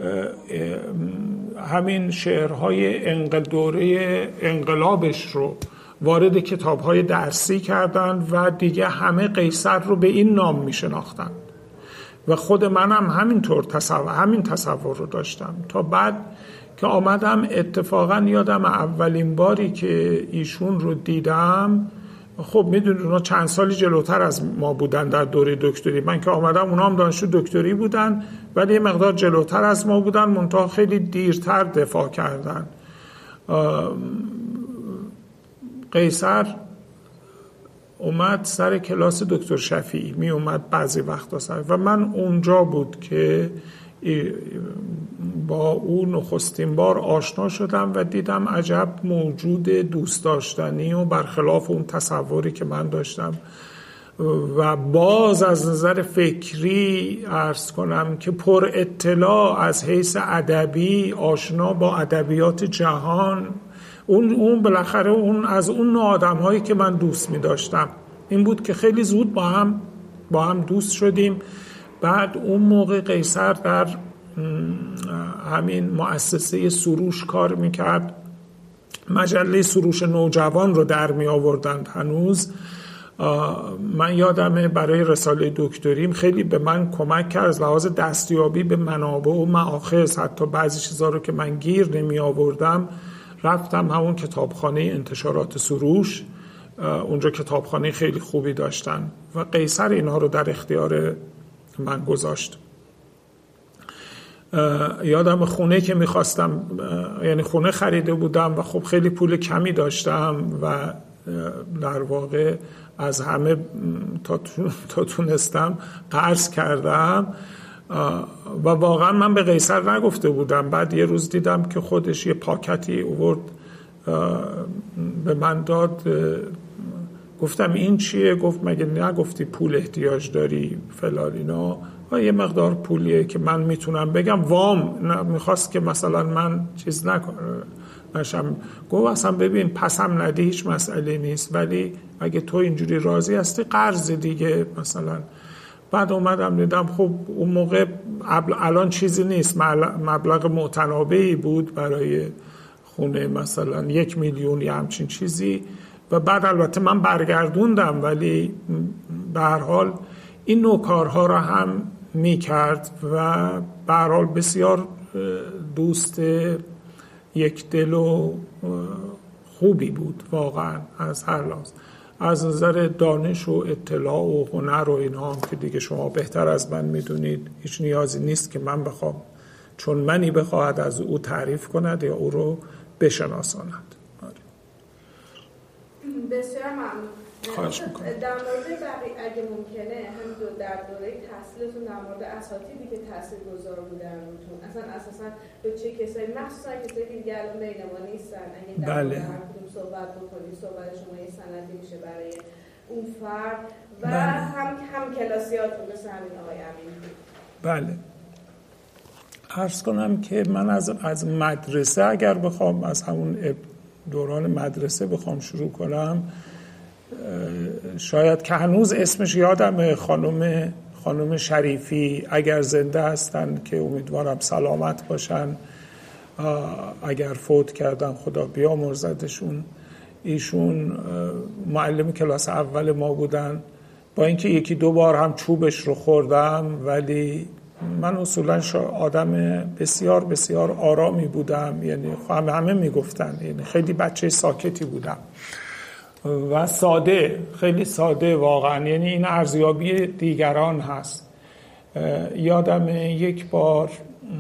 همین شعرهای انقل دوره انقلابش رو وارد کتاب‌های درسی کردند و دیگه همه قیصر رو به این نام میشناختند و خود منم همینطور تصور همین تصور رو داشتم تا بعد که آمدم. اتفاقا یادم اولین باری که ایشون رو دیدم، خب میدونید اونا چند سالی جلوتر از ما بودن در دوره دکتری، من که آمدم اونا هم دانشجو دکتری بودن ولی یه مقدار جلوتر از ما بودن، منتها خیلی دیرتر دفاع کردن. قیصر اومد سر کلاس دکتر شفیعی، می اومد بعضی وقتا سر و من اونجا بود که با اون نخستین بار آشنا شدم و دیدم عجب موجود دوست داشتنی و برخلاف اون تصوری که من داشتم و باز از نظر فکری عرض کنم که پر اطلاع از حیث ادبی، آشنا با ادبیات جهان. اون اون بالاخره اون از اون نوع آدم‌هایی که من دوست می داشتم. این بود که خیلی زود با هم با هم دوست شدیم. بعد اون موقع قیصر در همین مؤسسه سروش کار میکرد، مجله سروش نوجوان رو در می آوردند هنوز. من یادمه برای رساله دکتریم خیلی به من کمک کرد از لحاظ دستیابی به منابع و مآخذ، حتی بعضی چیزا رو که من گیر نمی آوردم رفتم همون کتابخانه انتشارات سروش، اونجا کتابخانه خیلی خوبی داشتن و قیصر اینها رو در اختیار من گذاشت. یادم خونه که میخواستم، یعنی خونه خریده بودم و خب خیلی پول کمی داشتم و در واقع از همه تا, تا تونستم قرض کردم و واقعا من به قیصر نگفته بودم. بعد یه روز دیدم که خودش یه پاکتی آورد به من داد، گفتم این چیه؟ گفت مگه نگفتی پول احتیاج داری فلان اینا؟ و یه مقدار پولیه که من میتونم بگم وام، میخواست که مثلا من چیز نکنم. گفت اصلا ببین پسم ندی هیچ مسئله نیست، ولی اگه تو اینجوری راضی هستی قرض دیگه مثلا. بعد اومدم دیدم خب اون موقع الان چیزی نیست، مبلغ متنابهی بود برای خونه، مثلا یک میلیون یا همچین چیزی. و بعد البته من برگردوندم، ولی به هر حال این نوع کارها را هم می کرد و به هر حال بسیار دوست یک دل و خوبی بود واقعا از هر لحاظ، از نظر دانش و اطلاع و هنر و اینها هم که دیگه شما بهتر از من میدونید. هیچ نیازی نیست که من بخوام چون منی بخواهد از او تعریف کند یا او رو بشناساند. بسیار ممنون. خواهش میکنم. در مورد بقیه اگه ممکنه هم دو در دوره تحصیلتون در مورد اساتیدی که تاثیرگذار بودن روتون، اصلا اساسا به چه کسایی، مخصوصا کسایی که دیگه الان بین ما نیستن، اگه در مورد هر کدوم صحبت بکنید صحبت شما یه سندی میشه برای اون فرد و بله. هم هم کلاسیاتون مثل همین آقای امین بود. بله. عرض کنم که من از از مدرسه اگر بخوام از همون دوران مدرسه بخوام شروع کنم، شاید که هنوز اسمش یادم، خانم خانم شریفی اگر زنده هستن که امیدوارم سلامت باشن، اگر فوت کردن خدا بیامرزدشون، ایشون معلم کلاس اول ما بودن. با اینکه یکی دو بار هم چوبش رو خوردم، ولی من اصولا آدم بسیار بسیار آرامی بودم، یعنی همه همه میگفتن، یعنی خیلی بچه ساکتی بودم و ساده، خیلی ساده واقعا، یعنی این ارزیابی دیگران هست. یادم یک بار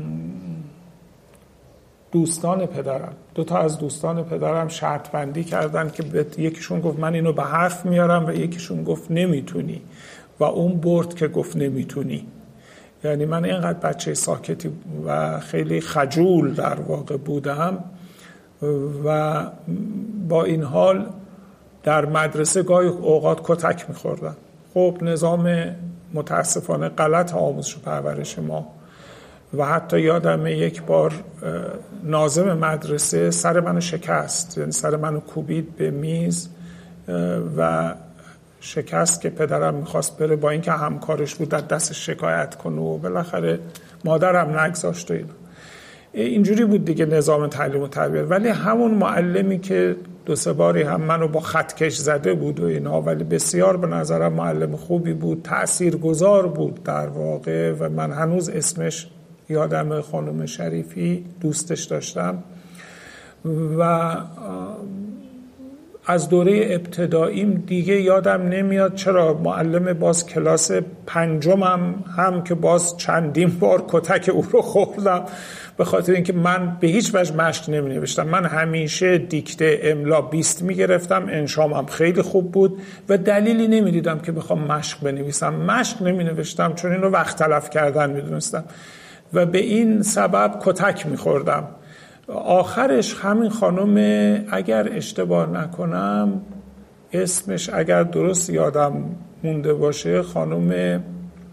دوستان پدرم، دو تا از دوستان پدرم شرط بندی کردن که یکیشون گفت من اینو به حرف میارم و یکیشون گفت نمیتونی و اون برد که گفت نمیتونی. یعنی من اینقدر بچه ساکتی و خیلی خجول در واقع بودم و با این حال در مدرسه گاهی اوقات کتک میخوردم. خب نظام متاسفانه غلط آموزش و پرورش ما و حتی یادم یک بار ناظم مدرسه سر منو شکست، یعنی سر منو کوبید به میز و شکست که پدرم میخواست بره با اینکه همکارش بود در دستش شکایت کنه و بالاخره مادرم نگذاشت و اینا. اینجوری بود دیگه نظام تعلیم و تربیت. ولی همون معلمی که دو سه باری هم منو با خطکش زده بود و اینا، ولی بسیار به نظرم معلم خوبی بود، تأثیرگذار بود در واقع و من هنوز اسمش یادم، خانم شریفی، دوستش داشتم و از دوره ابتداییم دیگه یادم نمیاد چرا معلم باز کلاس پنجمم هم که باز چندین بار کتک او رو خوردم، به خاطر اینکه من به هیچ وجه مشق نمی نوشتم. من همیشه دیکته املا بیست می گرفتم، انشام هم خیلی خوب بود و دلیلی نمی دیدم که بخوام مشق بنویسم. مشق نمی نوشتم چون این رو وقت تلف کردن می دونستم و به این سبب کتک می خوردم. آخرش همین خانم، اگر اشتباه نکنم اسمش اگر درست یادم مونده باشه، خانم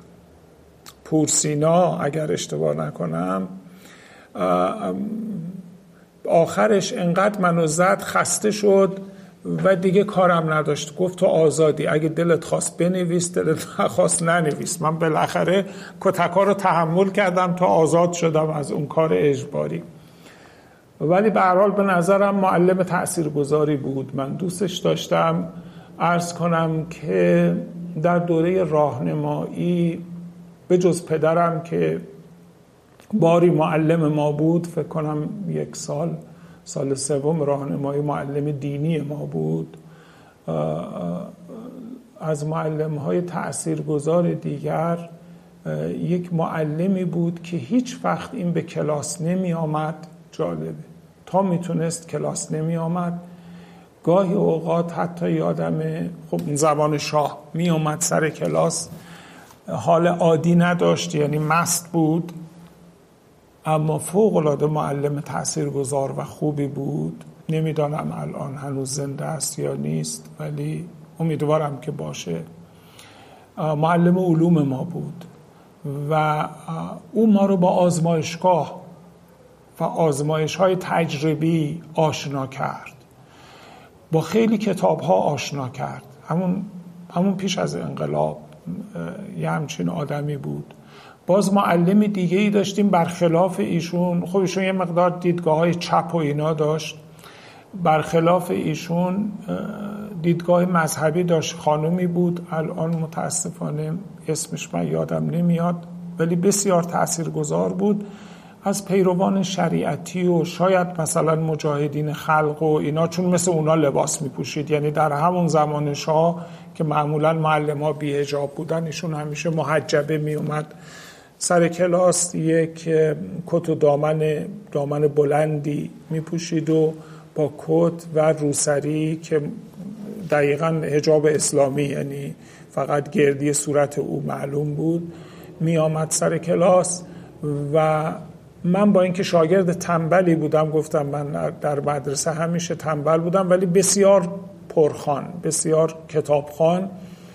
پورسینا اگر اشتباه نکنم، آخرش انقدر منو زد خسته شد و دیگه کارم نداشت. گفت تو آزادی، اگه دلت خواست بنویس، دلت نخواست ننویس. من بالاخره کتکا رو تحمل کردم تا آزاد شدم از اون کار اجباری. ولی به هر حال به نظرم معلم تاثیرگذاری بود. من دوستش داشتم. عرض کنم که در دوره راهنمایی به جز پدرم که باری معلم ما بود، فکر کنم یک سال سال سوم راهنمایی معلم دینی ما بود، از معلم‌های تاثیرگذار دیگر یک معلمی بود که هیچ وقت این به کلاس نمی آمد. جالبه، تا میتونست کلاس نمی آمد. گاهی اوقات حتی یادمه خب این زبان شاه می آمد سر کلاس، حال عادی نداشت، یعنی مست بود، اما فوق‌العاده معلم تاثیرگذار و خوبی بود. نمیدانم الان هنوز زنده است یا نیست، ولی امیدوارم که باشه. معلم علوم ما بود و او ما رو با آزمایشگاه و آزمایش‌های تجربی آشنا کرد، با خیلی کتاب‌ها آشنا کرد. همون همون پیش از انقلاب یه همچین آدمی بود. باز معلم دیگه ای داشتیم برخلاف ایشون. خب ایشون یه مقدار دیدگاه‌های چپ و اینا داشت، برخلاف ایشون دیدگاه مذهبی داشت. خانومی بود، الان متاسفانه اسمش من یادم نمیاد، ولی بسیار تاثیرگذار بود. از پیروان شریعتی و شاید مثلا مجاهدین خلق و اینا، چون مثل اونا لباس میپوشید، یعنی در همون زمان شاه که معمولا معلم ها بی حجاب بودن، ایشون همیشه محجبه میومد سر کلاس، یک کت و دامن دامن بلندی میپوشید و با کت و روسری که دقیقاً حجاب اسلامی، یعنی فقط گردی صورت او معلوم بود، میآمد سر کلاس. و من با اینکه شاگرد تنبلی بودم، گفتم من در مدرسه همیشه تنبل بودم ولی بسیار پرخوان، بسیار کتابخوان.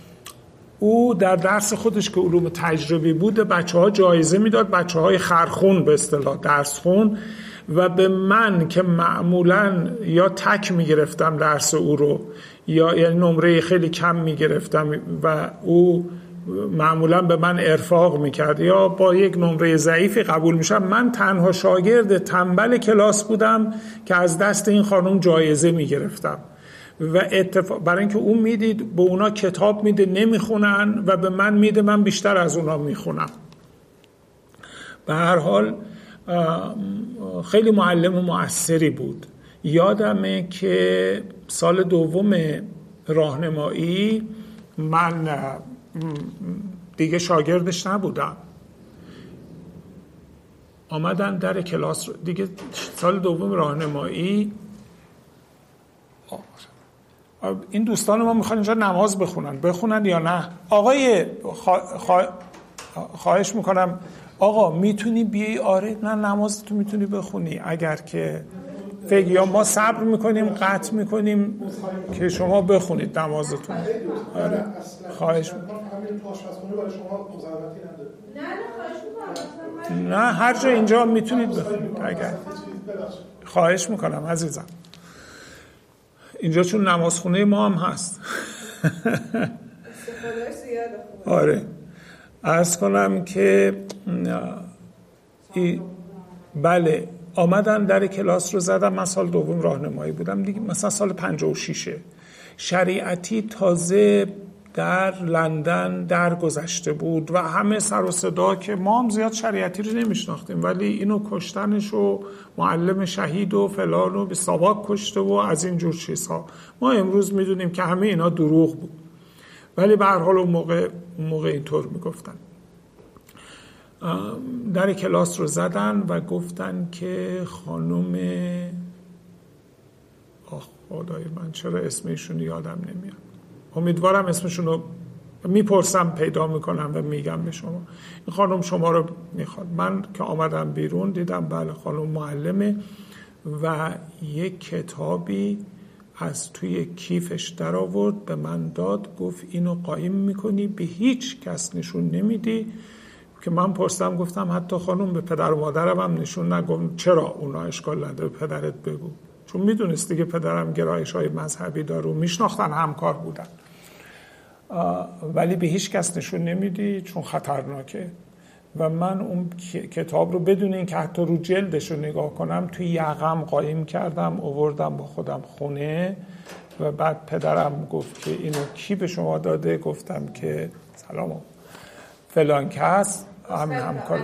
او در درس خودش که علوم تجربی بود بچه ها جایزه میداد، بچه های خرخون به اصطلاح درس خون، و به من که معمولا یا تک میگرفتم درس او رو یا یعنی نمره خیلی کم میگرفتم و او معمولا به من ارفاق میکرد یا با یک نمره ضعیفی قبول میشم، من تنها شاگرد تنبل کلاس بودم که از دست این خانم جایزه میگرفتم. و اتفاق برای اینکه اون میدید به اونا کتاب میده نمیخونن و به من میده من بیشتر از اونا میخونم. به هر حال خیلی معلم مؤثری بود. یادمه که سال دوم راهنمایی من دیگه شاگردش نبودم، آمدن در کلاس دیگه. سال دوم راهنمایی این دوستان ما میخوان اینجا نماز بخونن بخونن یا نه؟ آقای خوا... خوا... خواهش میکنم آقا میتونی بیایی؟ آره نه نماز تو میتونی بخونی اگر که فکر، یا ما صبر میکنیم قطع میکنیم که شما بخونید نمازتون. آره خواهش میکنم. نه هر جا اینجا میتونید بخونید اگر. خواهش میکنم عزیزم، اینجا چون نمازخونه ما هم هست. آره عرض کنم که ای بله آمدن در کلاس رو زدم. من سال دوم راهنمایی بودم دیگه، مثلا سال پنجاه و شش. شریعتی تازه در لندن درگذشته بود و همه سر و صدا که ما هم زیاد شریعتی رو نمیشناختیم، ولی اینو کشتنش و معلم شهید و فلان و به ساواک کشته و از این جور چیزها. ما امروز میدونیم که همه اینا دروغ بود، ولی به هر حال اون موقع اون موقع اینطور میگفتن. در کلاس رو زدن و گفتن که خانم، آخ خدای من چرا اسمشون یادم نمیاد، امیدوارم اسمشون رو میپرسم پیدا میکنم و میگم به شما. این خانم شما رو میخواد. من که آمدم بیرون دیدم بله خانم معلمه و یک کتابی از توی کیفش در آورد به من داد، گفت اینو قایم میکنی به هیچ کس نشون نمیدی؟ که من پرسیدم گفتم حتی خانم به پدر و مادرم هم نشون نگم. چرا؟ اونا اشکال نداره پدرت بگو، چون میدونست دیگه پدرم گرایش های مذهبی داره و میشناختن همکار بودن، ولی به هیچ کس نشون نمیدی چون خطرناکه. و من اون کتاب رو بدون این که حتی رو جلدش رو نگاه کنم توی یقم قایم کردم، آوردم با خودم خونه و بعد پدرم گفت که اینو کی به شما داده؟ گفتم که سلام فلان کس همین همکار.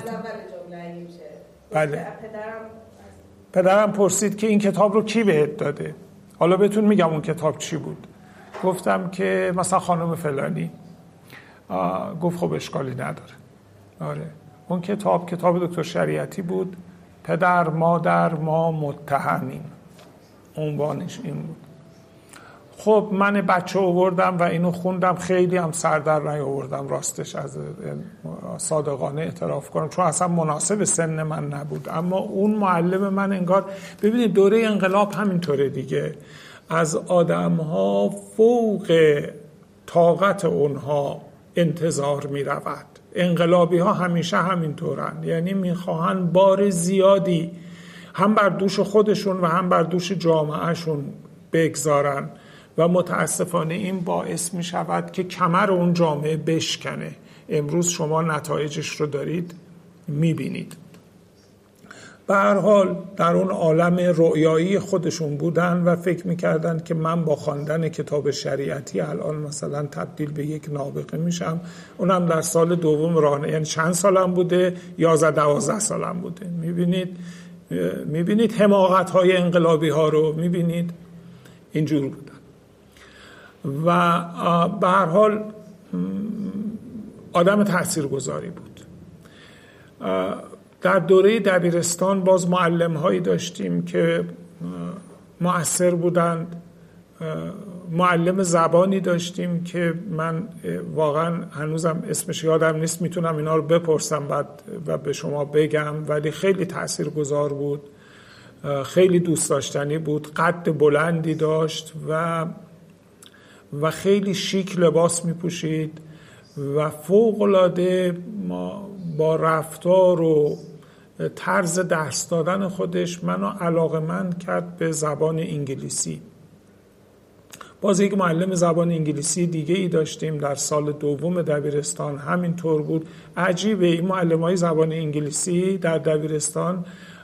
بله. پدرم پرسید که این کتاب رو کی بهت داده؟ حالا بهتون میگم اون کتاب چی بود. گفتم که مثلا خانم فلانی. گفت خب اشکالی نداره. آره اون کتاب کتاب دکتر شریعتی بود، پدر مادر ما متهمیم، عنوانش این بود. خب من بچه آوردم و اینو خوندم، خیلی هم سر در نیاوردم راستش، از صادقانه اعتراف کنم، چون اصلا مناسب سن من نبود. اما اون معلم من انگار، ببینید دوره انقلاب همینطوره دیگه، از آدم‌ها فوق طاقت اونها انتظار می رود. انقلابی ها همیشه همینطورن، یعنی میخواهن بار زیادی هم بر دوش خودشون و هم بر دوش جامعهشون بگذارن و متاسفانه این باعث می شود که کمر اون جامعه بشکنه. امروز شما نتایجش رو دارید می بینید. به هر حال در اون عالم رؤیایی خودشون بودن و فکر میکردن که من با خواندن کتاب شریعتی الان مثلا تبدیل به یک نابغه میشم. اونم در سال دوم راهنمایی، یعنی چند سالم بوده؟ یازده دوازده سالم بوده. میبینید میبینید حماقت های انقلابی ها رو میبینید، اینجور بودن. و به هر حال آدم تاثیرگذاری بود. در دوره دبیرستان باز معلم هایی داشتیم که مؤثر بودند. معلم زبانی داشتیم که من واقعا هنوزم اسمش یادم نیست، میتونم اینا رو بپرسم بعد و به شما بگم، ولی خیلی تاثیرگذار بود، خیلی دوست داشتنی بود، قد بلندی داشت و و خیلی شیک لباس میپوشید و فوق‌العاده ما با رفتار و طرز درس دادن خودش منو علاقه‌مند کرد به زبان انگلیسی. باز یک معلم زبان انگلیسی دیگه ای داشتیم در سال دوم دبیرستان، همین طور بود. عجیبه این معلمای زبان انگلیسی در دبیرستان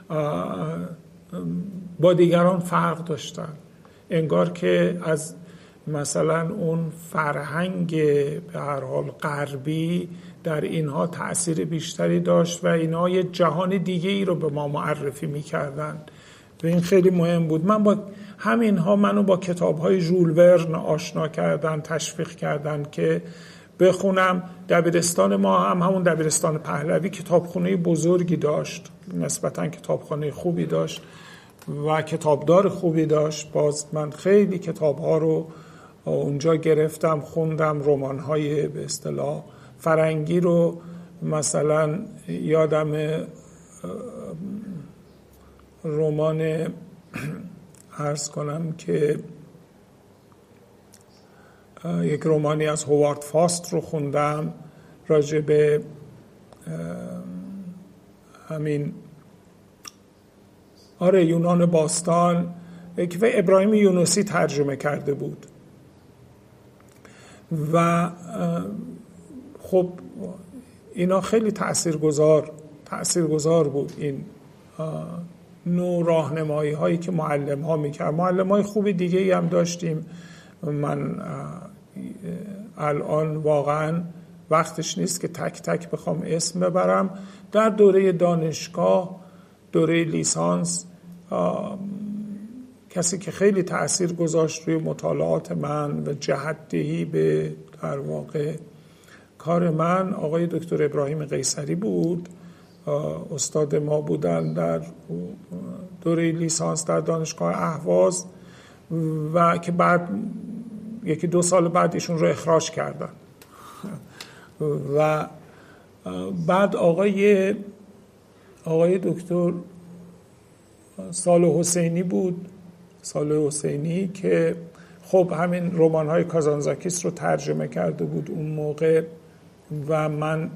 با دیگران فرق داشتن، انگار که از مثلا اون فرهنگ به هر حال غربی در اینها تأثیر بیشتری داشت و اینها یه جهان دیگه ای رو به ما معرفی می‌کردن و این خیلی مهم بود. من با همینها منو با کتاب‌های ژول ورن آشنا کردن، تشویق کردن که بخونم. دبیرستان ما هم همون دبیرستان پهلوی کتابخونه بزرگی داشت، نسبتاً کتابخانه خوبی داشت و کتابدار خوبی داشت. باز من خیلی کتاب‌ها رو اونجا گرفتم، خوندم. رمان‌های به اصطلاح فرنگی رو مثلا یادم رمان عرض کنم که یک رمانی از هوارد فاست رو خوندم راجع به همین آره یونان باستان که ابراهیم یونسی ترجمه کرده بود و خب اینا خیلی تاثیرگذار تاثیرگذار بود. این نوع راهنمایی هایی که معلم ها میکرد. معلم های خوبی دیگه ای هم داشتیم. من الان واقعا وقتش نیست که تک تک بخوام اسم ببرم. در دوره دانشگاه، دوره لیسانس، کسی که خیلی تأثیر گذاشت روی مطالعات من و جهت‌دهی به در واقع کار من آقای دکتر ابراهیم قیصری بود. استاد ما بودن در دوره لیسانس در دانشگاه اهواز و که بعد یکی دو سال بعد ایشون رو اخراج کردن و بعد آقای آقای دکتر صالح حسینی بود. صالح حسینی که خب همین رمان‌های کازانزاکیس رو ترجمه کرده بود اون موقع و من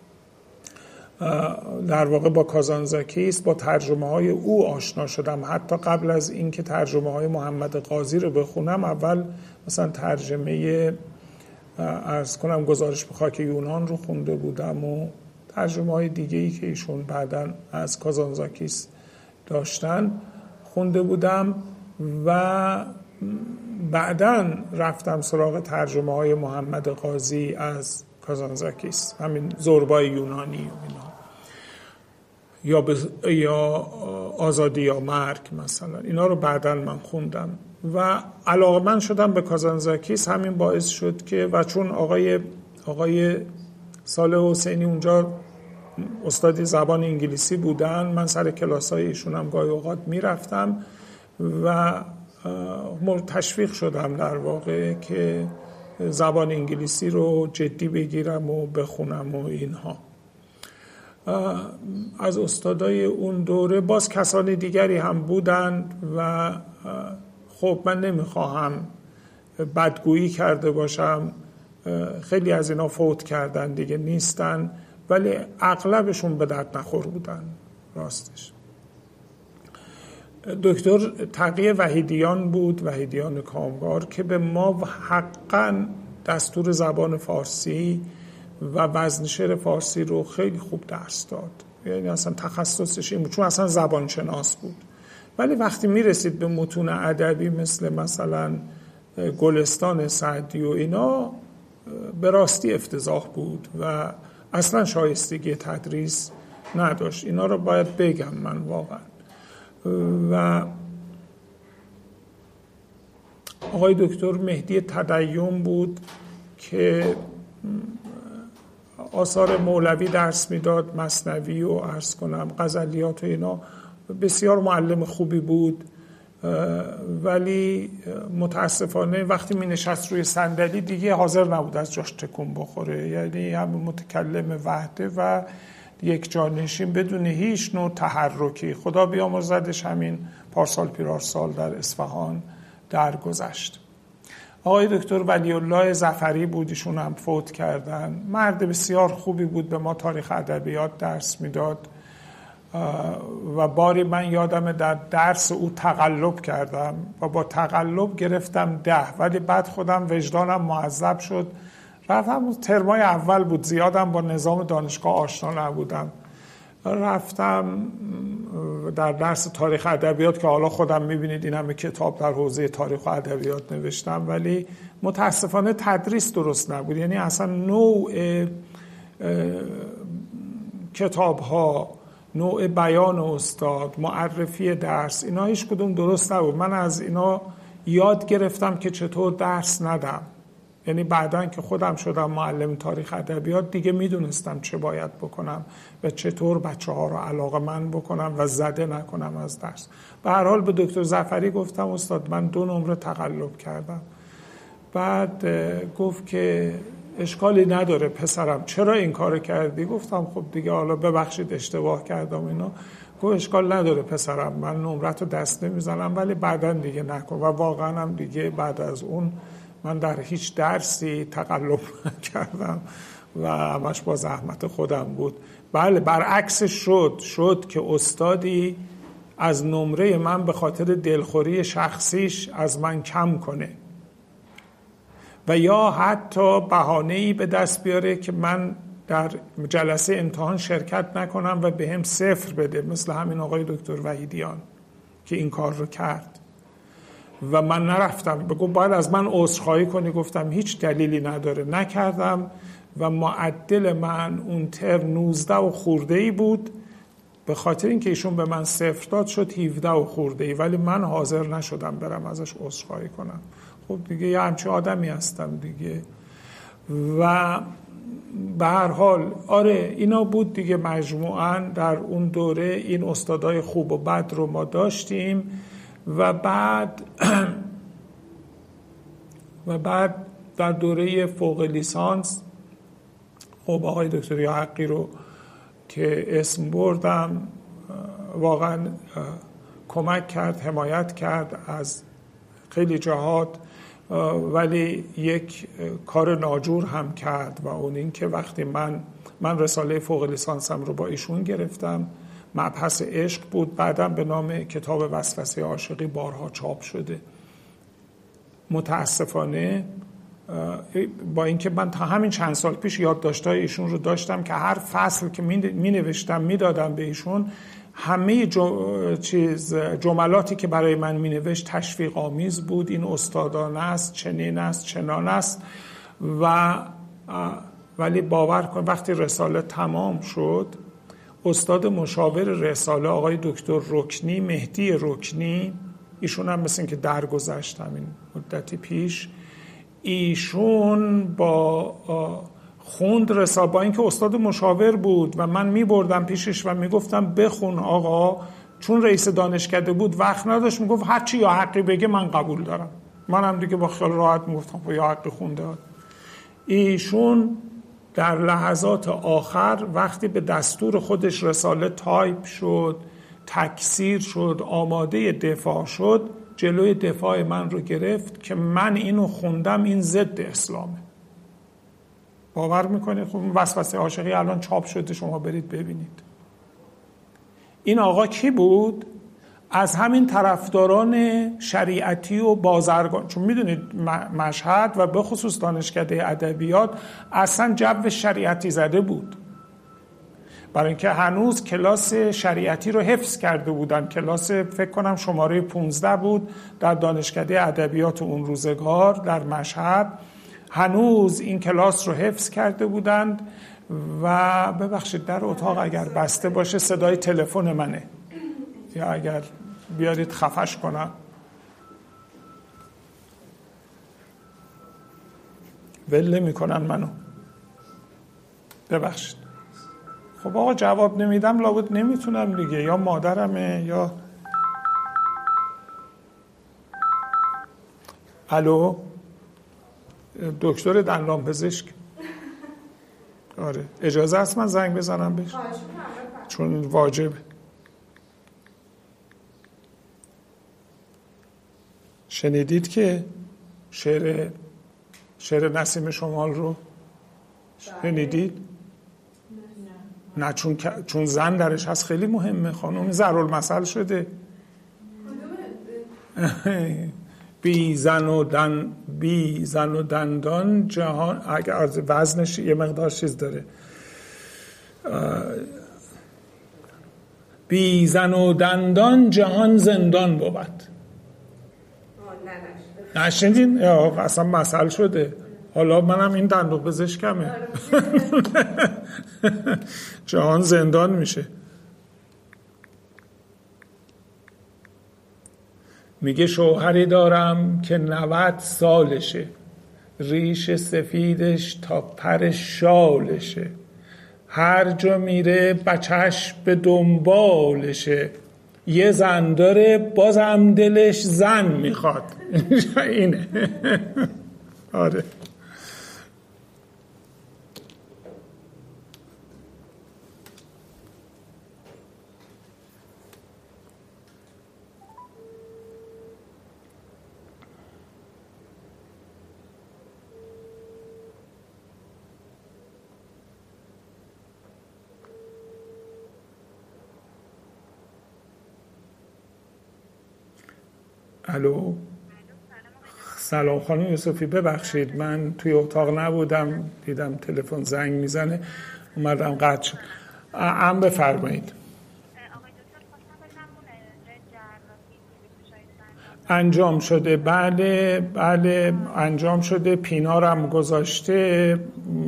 در واقع با کازانزاکیس با ترجمه های او آشنا شدم. حتی قبل از اینکه ترجمه های محمد قاضی رو بخونم اول مثلا ترجمه عرض کنم گزارش به خاک یونان رو خونده بودم و ترجمه های دیگه‌ای که ایشون بعداً از کازانزاکیس داشتن خونده بودم و بعداً رفتم سراغ ترجمه های محمد قاضی از کازانزاکیس، همین زوربای یونانی و اینا، یا, بز... یا آزادی یا مرگ مثلا، اینا رو بعداً من خوندم و علاقه‌مند شدم به کازانزاکیس. همین باعث شد که و چون آقای آقای صالح حسینی اونجا استاد زبان انگلیسی بودن، من سر کلاس‌های ایشون هم گاهی اوقات میرفتم و تشویق شدم در واقع که زبان انگلیسی رو جدی بگیرم و بخونم و اینها. از استادای اون دوره باز کسان دیگری هم بودند و خب من نمیخواهم بدگویی کرده باشم، خیلی از اینا فوت کردن دیگه نیستن، ولی اغلبشون به درد نخور بودن راستش. دکتر تقی وحیدیان بود، وحیدیان کامگار، که به ما حقاً دستور زبان فارسی و وزن شعر فارسی رو خیلی خوب درس داد. یعنی اصلا تخصصش این بود، چون اصلا زبان شناس بود. ولی وقتی میرسید به متون ادبی مثل مثلا گلستان سعدی و اینا، به راستی افتضاح بود و اصلا شایستگی تدریس نداشت. اینا رو باید بگم من واقعا. و آقای دکتر مهدی تدین بود که آثار مولوی درس میداد، مثنوی و عرض کنم غزلیات و اینا. بسیار معلم خوبی بود، ولی متاسفانه وقتی می نشست روی صندلی دیگه حاضر نبود از جاش تکون بخوره. یعنی هم متکلم وحده و یک جانشین بدون هیچ نوع تحرکی. خدا بیامرزدش، همین پارسال پیرارسال در اصفهان درگذشت. آقای دکتر ولی الله ظفری بود، ایشون هم فوت کردن. مرد بسیار خوبی بود، به ما تاریخ ادبیات درس میداد و باری من یادم در درس او تقلب کردم و با تقلب گرفتم ده، ولی بعد خودم وجدانم معذب شد، رفتم ترمای اول بود، زیادم با نظام دانشگاه آشنا نبودم، رفتم در درس تاریخ ادبیات که حالا خودم میبینید این همه کتاب در حوزه تاریخ و ادبیات نوشتم، ولی متاسفانه تدریس درست نبود. یعنی اصلا نوع کتاب ها، نوع بیان استاد، معرفی درس، اینا هیچ کدوم درست نبود. من از اینا یاد گرفتم که چطور درس ندم. یعنی بعداً که خودم شدم معلم تاریخ ادبیات دیگه میدونستم چه باید بکنم و چطور بچه ها رو علاقه‌مند بکنم و زده نکنم از درس. به هر حال به دکتر ظفری گفتم استاد من دو نمره تقلب کردم. بعد گفت که اشکالی نداره پسرم، چرا این کار کردی؟ گفتم خب دیگه حالا ببخشید اشتباه کردم اینا. گفت اشکال نداره پسرم، من نمرت رو دست نمیزنم ولی بعداً دیگه نکن. و واقعاً هم دیگه بعد از اون من در هیچ درسی تقلب نکردم و همش با زحمت خودم بود. بله برعکسش شد شد که استادی از نمره من به خاطر دلخوری شخصیش از من کم کنه و یا حتی بهانه‌ای به دست بیاره که من در جلسه امتحان شرکت نکنم و به هم صفر بده، مثل همین آقای دکتر وحیدیان که این کار رو کرد. و من نرفتم. بگو باید از من عذرخواهی کنی. گفتم هیچ دلیلی نداره، نکردم و معدل من اون ترم نوزده و خورده ای بود، به خاطر اینکه ایشون به من صفر داد شد هفده و خورده ای، ولی من حاضر نشدم برم ازش عذرخواهی کنم. خب دیگه یه همچین آدمی هستم دیگه. و به هر حال آره اینا بود دیگه. مجموعاً در اون دوره این استادای خوب و بد رو ما داشتیم و بعد و بعد در دوره فوق لیسانس خب آقای دکتر یاحقی رو که اسم بردم واقعا کمک کرد، حمایت کرد از خیلی جهات، ولی یک کار ناجور هم کرد و اون این که وقتی من من رساله فوق لیسانسم رو با ایشون گرفتم، مبحث عشق بود، بعدم به نام کتاب وسوسه عاشقی بارها چاپ شده. متاسفانه با اینکه من تا همین چند سال پیش یادداشت‌های ایشون رو داشتم که هر فصل که می نوشتم میدادم به ایشون، همه جو... چیز جملاتی که برای من می نوشت تشویق آمیز بود. این استادانه است، چنین است، چنان است. و ولی باور کن وقتی رساله تمام شد، استاد مشاور رساله آقای دکتر رکنی، مهدی رکنی، ایشون هم مثل این که درگذشت همین مدتی پیش، ایشون با خوند رساله، با اینکه استاد مشاور بود و من می بردم پیشش و می گفتم بخون آقا، چون رئیس دانشکده بود وقت نداشت، می گفت هر چی یاحقی بگه من قبول دارم. منم دیگه با خیال راحت می گفتم خب یاحقی خونده. ایشون در لحظات آخر وقتی به دستور خودش رساله تایپ شد، تکثیر شد، آماده دفاع شد، جلوی دفاع من رو گرفت که من اینو خوندم، این ضد اسلامه. باور میکنید؟ خب وسوسه عاشقی الان چاپ شده، شما برید ببینید. این آقا کی بود؟ از همین طرفداران شریعتی و بازرگان، چون میدونید مشهد و به خصوص دانشکده ادبیات اصلا جو شریعتی زده بود، برای اینکه هنوز کلاس شریعتی رو حفظ کرده بودن. کلاس فکر کنم شماره پانزده بود در دانشکده ادبیات اون روزگار در مشهد، هنوز این کلاس رو حفظ کرده بودند. و ببخشید در اتاق اگر بسته باشه صدای تلفن منه، یا اگر بیارید خفش کنم. ول میکنن منو، ببخشید. خب آقا جواب نمیدم، لابد نمیتونم دیگه، یا مادرمه یا الو دکتر دندان پزشک. آره اجازه است من زنگ بزنم بهش چون واجبه. شنیدید که شعر شعر نسیم شمال رو شنیدید؟ نه, نه چون چون زن درش هست خیلی مهمه خانم، ضرورالمثل شده. بی زن و دن بی زن و دندان جهان، اگر وزنش یه مقدار چیز داره، بی زن و دندان جهان زندان بود. نشنیدین؟ یا اصلا مثل شده. حالا منم این دندون پزشکمه. جهان زندان میشه. میگه شوهری دارم که نود سالشه، ریش سفیدش تا پر شالشه، هر جا میره بچهش به دنبالشه، یه زن داره بازم دلش زن میخواد. اینه. آره الو سلام خانم یوسفی، ببخشید من توی اتاق نبودم، دیدم تلفن زنگ میزنه اومدم قطع شد. ام بفرمایید. انجام شده. بله بله انجام شده. پینارم گذاشته،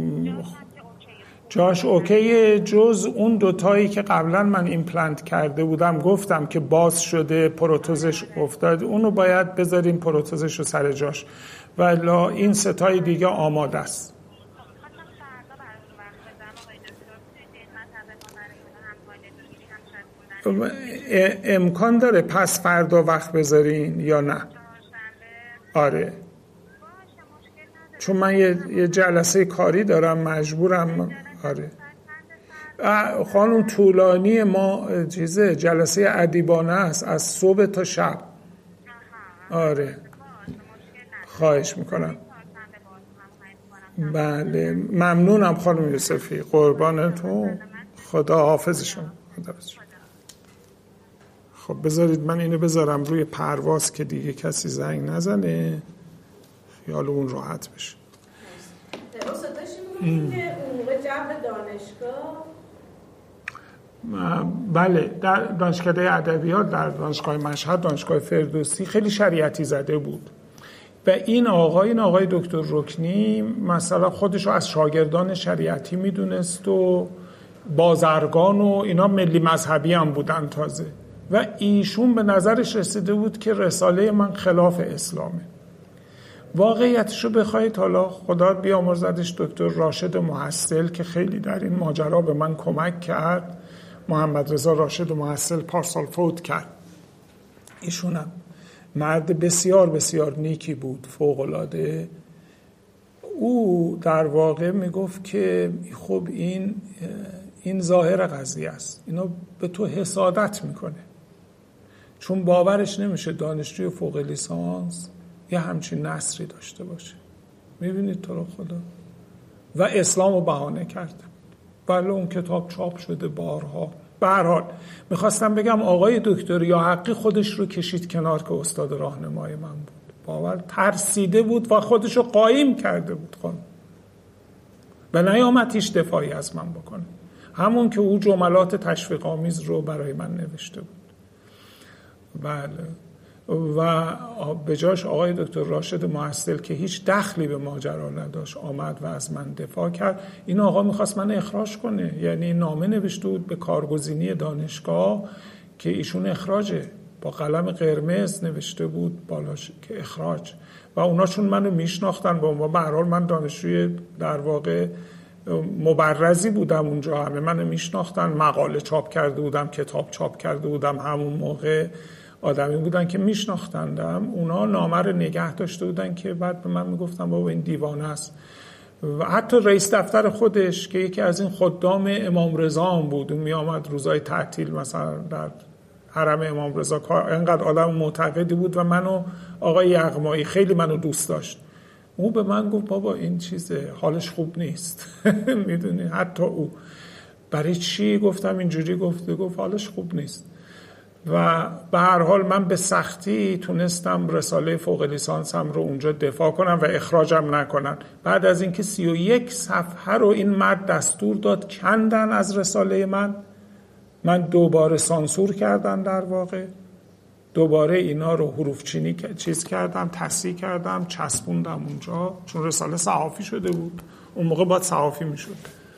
جاش اوکیه، جز اون دوتایی که قبلا من ایمپلنت کرده بودم گفتم که باز شده، پروتزش افتاد، اونو باید بذاریم پروتزش رو سر جاش، ولی این ستای دیگه آماده است. امکان داره پس فردا وقت بذارین یا نه؟ آره، چون من یه, یه جلسه کاری دارم مجبورم. آره خانم، طولانی ما چیزه جلسه ادیبانه است از صبح تا شب. آره خواهش میکنم. بله ممنونم خانم یوسفی، قربانتون، خدا حافظ شما. خدا حافظ شما. خب بذارید من اینو بذارم روی پرواز که دیگه کسی زنگ نزنه، خیالمون راحت بشه. استاد داشتیم میگفتیم که اون موقع جو دانشگاه، بله در دانشکده ادبیات در دانشگاه مشهد، دانشگاه فردوسی خیلی شریعتی زده بود و این آقای این آقای دکتر رکنی مثلا خودش رو از شاگردان شریعتی میدونست و بازرگان و اینا ملی مذهبی هم بودن تازه، و ایشون به نظرش رسیده بود که رساله من خلاف اسلامه. واقعیتشو بخواید، حالا خدا بیامرزدش دکتر راشد محصل که خیلی در این ماجرا به من کمک کرد، محمد رضا راشد محصل پارسال فوت کرد، ایشونم مرد بسیار بسیار نیکی بود، فوق‌العاده. او در واقع میگفت که خب این این ظاهر قضیه است، اینو به تو حسادت میکنه، چون باورش نمیشه دانشجوی فوق لیسانس یه همچین نثری داشته باشه. میبینید تو رو خدا. و اسلام رو بهانه کرده، ولی اون کتاب چاپ شده بارها. به هر حال میخواستم بگم آقای دکتر یا حقی خودش رو کشید کنار که استاد راهنمای من بود. باور ترسیده بود و خودش رو قایم کرده بود خان. و نیامد هیچ دفاعی از من بکنه، همون که او جملات تشویق آمیز رو برای من نوشته بود. بله. و به جاش آقای دکتر راشد محصل که هیچ دخلی به ماجرا نداشت آمد و از من دفاع کرد. این آقا میخواست من اخراج کنه، یعنی نامه نوشته بود به کارگزینی دانشگاه که ایشون اخراجه، با قلم قرمز نوشته بود بالاش که اخراج. و اونا چون منو میشناختن، با ما به هر حال من دانشجوی در واقع مبرزی بودم اونجا، همه منو میشناختن، مقاله چاپ کرده بودم، کتاب چاپ کرده بودم، همون موقع آدمی بودن که میشناختندم. اونا نامه رو نگه داشته بودن که بعد به من میگفتن بابا این دیوانه است. و حتی رئیس دفتر خودش که یکی از این خدام امام رضا هم بود، اون میامد روزای تعطیل مثلا در حرم امام رضا کار، اینقدر آدم معتقدی بود و منو آقای یغمایی خیلی منو دوست داشت. او به من گفت بابا این چیزه حالش خوب نیست. میدونی حتی او برای چی گفتم اینجوری گفته، گفت حالش خوب نیست. و به هر حال من به سختی تونستم رساله فوق لیسانسم رو اونجا دفاع کنم و اخراجم نکنن. بعد از اینکه سی و یک صفحه رو این مرد دستور داد کندن از رساله من، من دوباره سانسور کردم، در واقع دوباره اینا رو حروف چینی چیز کردم، تصحیح کردم، چسبوندم اونجا، چون رساله صحافی شده بود، اون موقع باید صحافی میشد.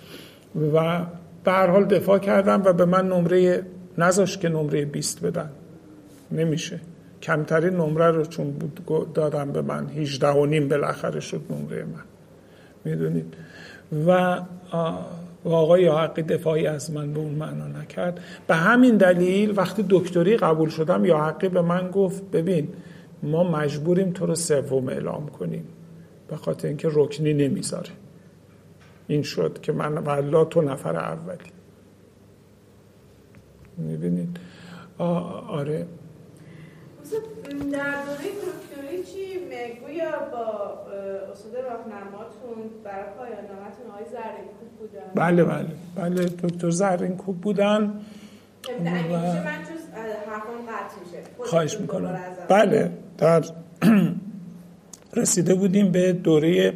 و به هر حال دفاع کردم و به من نمره نذاشت که نمره بیست بدن، نمیشه، کمترین نمره رو چون بود دادم به من، هجده و نیم بالاخره شد نمره من، میدونید. و آقای حقی دفاعی از من به اون معنا نکرد. به همین دلیل وقتی دکتری قبول شدم یا حقی به من گفت ببین ما مجبوریم تو رو سوم اعلام کنیم به خاطر اینکه رکنی نمیذاره. این شد که من والله تو نفر اولی. میبینید آره. در دوره دکتری چی گویا با استاد راهنماتون برای پایان نامه‌تون آقای زرینکوب بودن؟ بله بله بله دکتر زرینکوب بودن. و... من جز حرفم قطع میشه. خواهش میکنم. بله در رسیده بودیم به دوره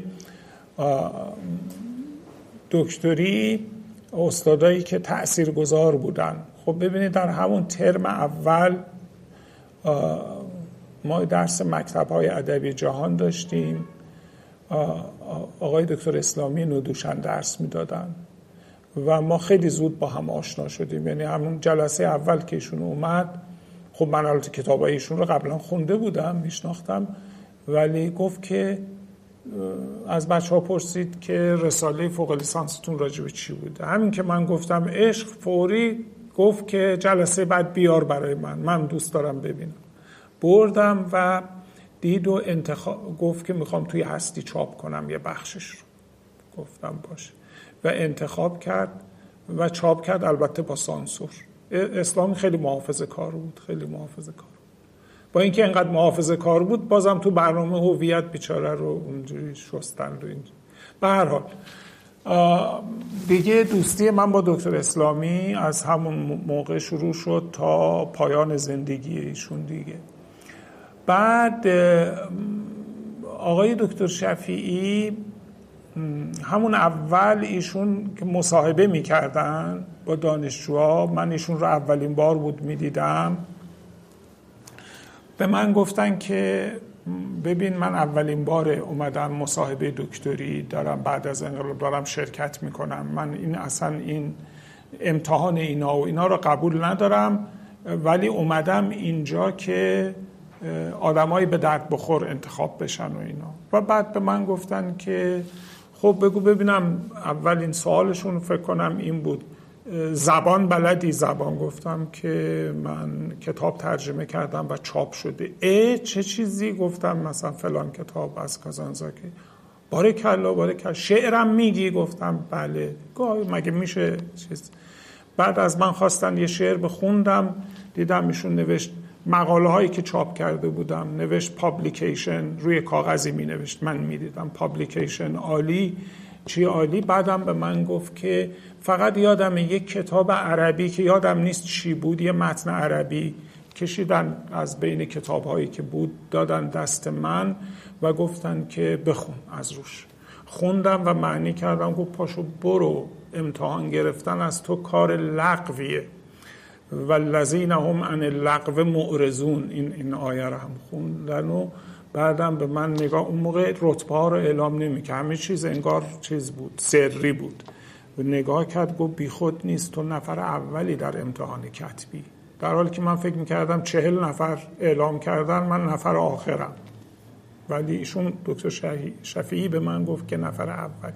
دکتری استادایی که تاثیرگذار بودن. خب ببینید در همون ترم اول ما درس مکتب‌های ادبی جهان داشتیم، آقای دکتر اسلامی نودوشن درس میدادن و ما خیلی زود با هم آشنا شدیم. یعنی همون جلسه اول که ایشون اومد، خب من البته کتابای ایشون رو قبلا خونده بودم، میشناختم، ولی گفت که از بچه‌ها پرسید که رساله فوق لیسانستون راجع به چی بوده. همین که من گفتم عشق، فوری گفت که جلسه بعد بیار برای من، من دوست دارم ببینم. بردم و دید و انتخاب گفت که میخوام توی هستی چاپ کنم یه بخشش رو. گفتم باشه و انتخاب کرد و چاپ کرد، البته با سانسور. اسلامی خیلی محافظه کار بود، خیلی محافظه کار. با اینکه اینقدر محافظه کار بود، بازم تو برنامه هویت بیچاره رو اونجوری شستن رو اینجوری. به هر حال دیگه دوستی من با دکتر اسلامی از همون موقع شروع شد تا پایان زندگی ایشون دیگه. بعد آقای دکتر شفیعی همون اول ایشون که مصاحبه میکردن با دانشجوها، من ایشون رو اولین بار بود میدیدم، به من گفتن که ببین من اولین بار اومدم مصاحبه دکتری دارم، بعد از انقلاب دارم شرکت میکنم، من این اصلا این امتحان اینا و اینا رو قبول ندارم، ولی اومدم اینجا که آدمایی به درد بخور انتخاب بشن و اینا. و بعد به من گفتن که خب بگو ببینم، اولین سوالشون فکر کنم این بود، زبان بلدی؟ زبان. گفتم که من کتاب ترجمه کردم و چاپ شده. اه چه چیزی؟ گفتم مثلا فلان کتاب از کازانزاکی. بارکالله بارکالله. شعرم میگی؟ گفتم بله. گفت مگه میشه چیز؟ بعد از من خواستن یه شعر بخوندم، دیدم ایشون نوشت مقاله هایی که چاپ کرده بودم، نوشت پابلیکیشن، روی کاغذی می نوشت، من می دیدم پابلیکیشن عالی، چی عالی. بعدم به من گفت که فقط یادم یک کتاب عربی که یادم نیست چی بود، یه متن عربی کشیدن از بین کتاب هایی که بود، دادن دست من و گفتن که بخون از روش. خوندم و معنی کردم. گفت پاشو برو، امتحان گرفتن از تو کار لغویه، والذین هم عن اللغو معرضون. این این آیه رو هم خوندن و بعدم به من نگاه، اون موقع رتبه ها رو اعلام نمی‌کرد، همه چیز انگار چیز بود، سری بود. و نگاه کرد گفت بی خود نیست، تو نفر اولی در امتحان کتبی، در حالی که من فکر می‌کردم چهل نفر اعلام کردن، من نفر آخرم. ولی ایشون دکتر شفیعی به من گفت که نفر اولی.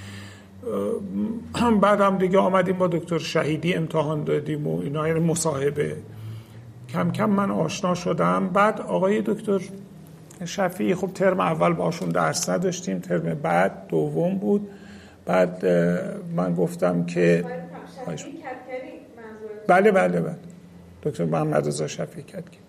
بعدم دیگه آمدیم با دکتر شهیدی امتحان دادیم و اینا، یعنی مصاحبه. کم کم من آشنا شدم. بعد آقای دکتر شفیعی خب ترم اول باشون درس نداشتیم، ترم بعد دوم بود. بعد من گفتم که بله بله بله دکتر محمد رضا شفیعی کتکی.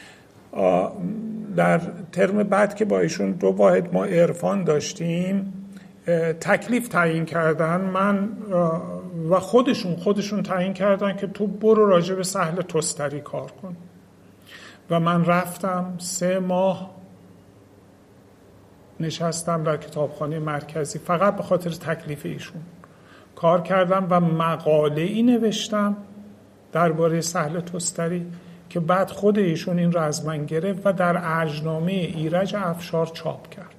در ترم بعد که با ایشون دو واحد ما عرفان داشتیم، تکلیف تعیین کردن من و خودشون خودشون تعیین کردن که تو برو راجع به سهل تستری کار کن. و من رفتم سه ماه نشستم در کتابخانه مرکزی، فقط به خاطر تکلیف ایشون کار کردم و مقاله ای نوشتم درباره سهل تستری که بعد خود ایشون این رو از من گرفت و در ارجنامه ایرج افشار چاپ کرد.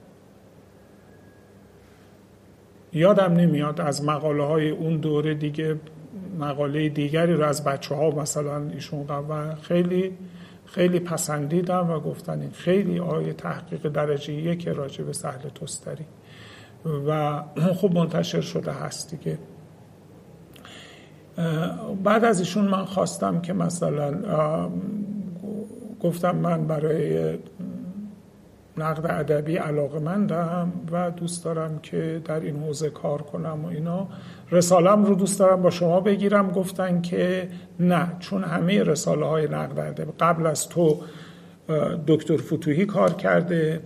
یادم نمیاد از مقاله های اون دوره دیگه مقاله دیگری رو از بچه ها مثلا ایشون و خیلی خیلی پسندیدم و گفتن این خیلی آیه تحقیق درجه یک راجع به سهل تستری و خب منتشر شده هست دیگه. بعد از ایشون من خواستم که مثلا گفتم من برای نقد ادبی علاقه‌مندم و دوست دارم که در این حوزه کار کنم و اینا، رساله‌ام رو دوست دارم با شما بگیرم. گفتن که نه، چون همه رساله های نقد ادبی قبل از تو دکتر فتوحی کار کرده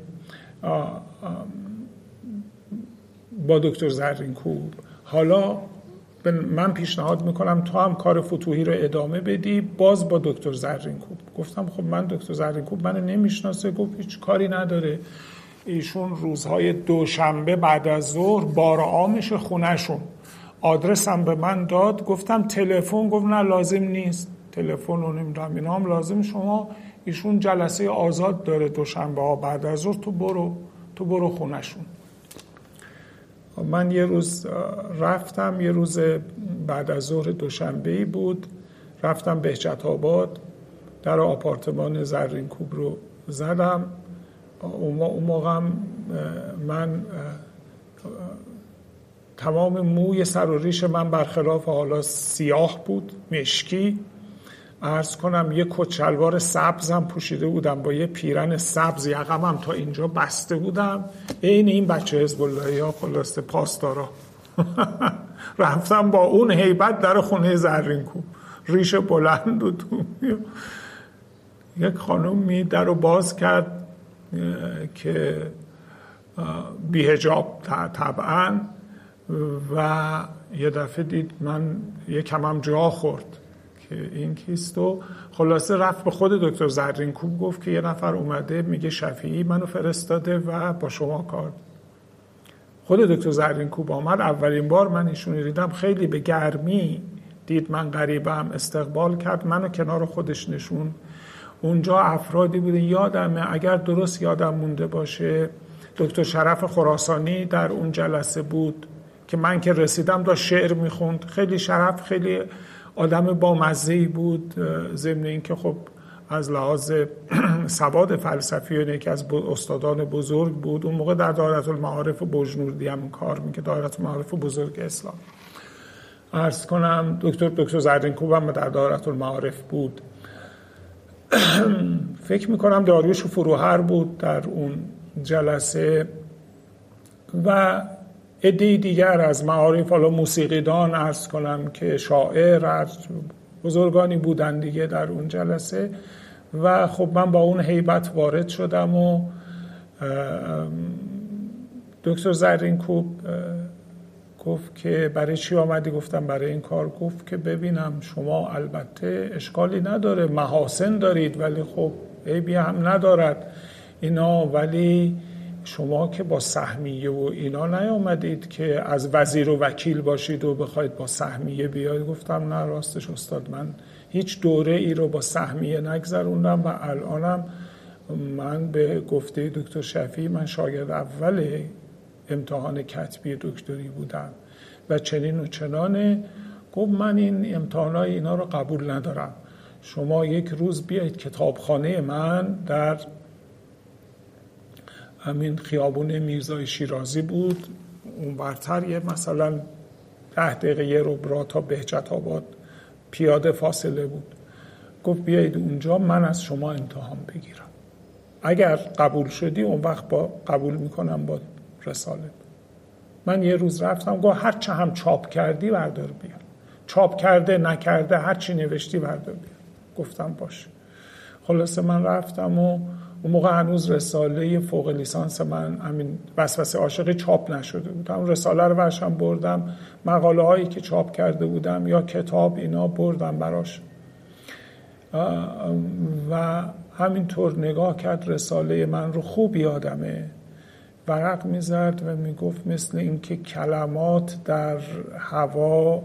با دکتر زرینکوب، حالا من پیشنهاد میکنم تو هم کار فتوحی رو ادامه بدی باز با دکتر زرینکوب. گفتم خب من دکتر زرینکوب من نمیشناسه. گفت هیچ کاری نداره، ایشون روزهای دوشنبه بعد از ظهر بار عامش خونهشون، آدرسم به من داد. گفتم تلفن؟ گفت نه لازم نیست، تلفن رو نمیدونم اینا هم لازم، شما ایشون جلسه آزاد داره دوشنبه ها بعد از ظهر، تو برو تو برو خونشون. من یه روز رفتم، یه روز بعد از ظهر دوشنبه‌ای بود، رفتم بهجت آباد، در آپارتمان زرینکوب رو زدم. اون موقع من تمام موی سر و ریش من برخلاف حالا سیاه بود، مشکی، عرض کنم یه کت شلوار سبزم پوشیده بودم با یه پیرن سبز، یقمم تا اینجا بسته بودم، این این بچه حزب اللهی ها خلاصه پاسدارا. رفتم با اون هیبت در خونه زرینکوب، ریش بلند و تو یک خانومی در رو باز کرد که بی حجاب طبعا، و یه دفعه دید من یکم هم جا خورد که این کیست، و خلاصه رفت به خود دکتر زرینکوب گفت که یه نفر اومده میگه شفیعی منو فرستاده و با شما کار. خود دکتر زرینکوب آمد، اولین بار من ایشون دیدم، خیلی به گرمی دید من غریبم، استقبال کرد، منو کنار خودش نشون. اونجا افرادی بوده یادمه، اگر درست یادم مونده باشه دکتر شرف خراسانی در اون جلسه بود که من که رسیدم داشت شعر میخوند. خیلی شرف، خیلی آدم با مزه‌ای بود، ضمن این که خب از لحاظ سواد فلسفی و یکی از استادان بزرگ بود. اون موقع در دایره المعارف بجنوردی هم کار میکرد، دایره المعارف بزرگ اسلام. عرض کنم دکتر دکتر زرینکوب هم در دایره المعارف بود. فکر میکنم داریوش فروهر بود در اون جلسه و عده دیگر از معارف، حالا موسیقیدان عرض کنم که شاعر، بزرگانی بودن دیگه در اون جلسه. و خب من با اون هیبت وارد شدم و دکتر زرینکوب گفت که برای چی آمدی؟ گفتم برای این کار. گفت که ببینم شما البته اشکالی نداره، محاسن دارید، ولی خب عیبی هم ندارد اینا، ولی شما که با سهمیه و اینا نیامدید که از وزیر و وکیل باشید و بخواید با سهمیه بیاید. گفتم نه راستش استاد، من هیچ دوره ای رو با سهمیه نگذروندم و الانم من به گفته دکتر شفیعی من شاگرد اول امتحان کتبی دکتری بودم و چنین و چنانه. گفت من این امتحانای اینا رو قبول ندارم، شما یک روز بیایید کتابخانه من در همین خیابون میرزای شیرازی بود، اون برتر یه مثلا ده دقیقه یه ربع تا بهجت آباد پیاده فاصله بود. گفت بیایید اونجا من از شما امتحان بگیرم، اگر قبول شدی اون وقت با قبول میکنم با رساله. من یه روز رفتم، گفت هر چه هم چاپ کردی بردار بیار، چاپ کرده نکرده هر چی نوشتی بردار بیار. گفتم باشه. خلاصه من رفتم و اون موقع هنوز رساله فوق لیسانس من همین وسوسه عاشقی چاپ نشده بود. اون رساله رو ورشم بردم، مقاله هایی که چاپ کرده بودم یا کتاب اینا بردم براش و همینطور نگاه کرد رساله من رو. خوب یادمه ورق میزد و میگفت مثل اینکه کلمات در هوا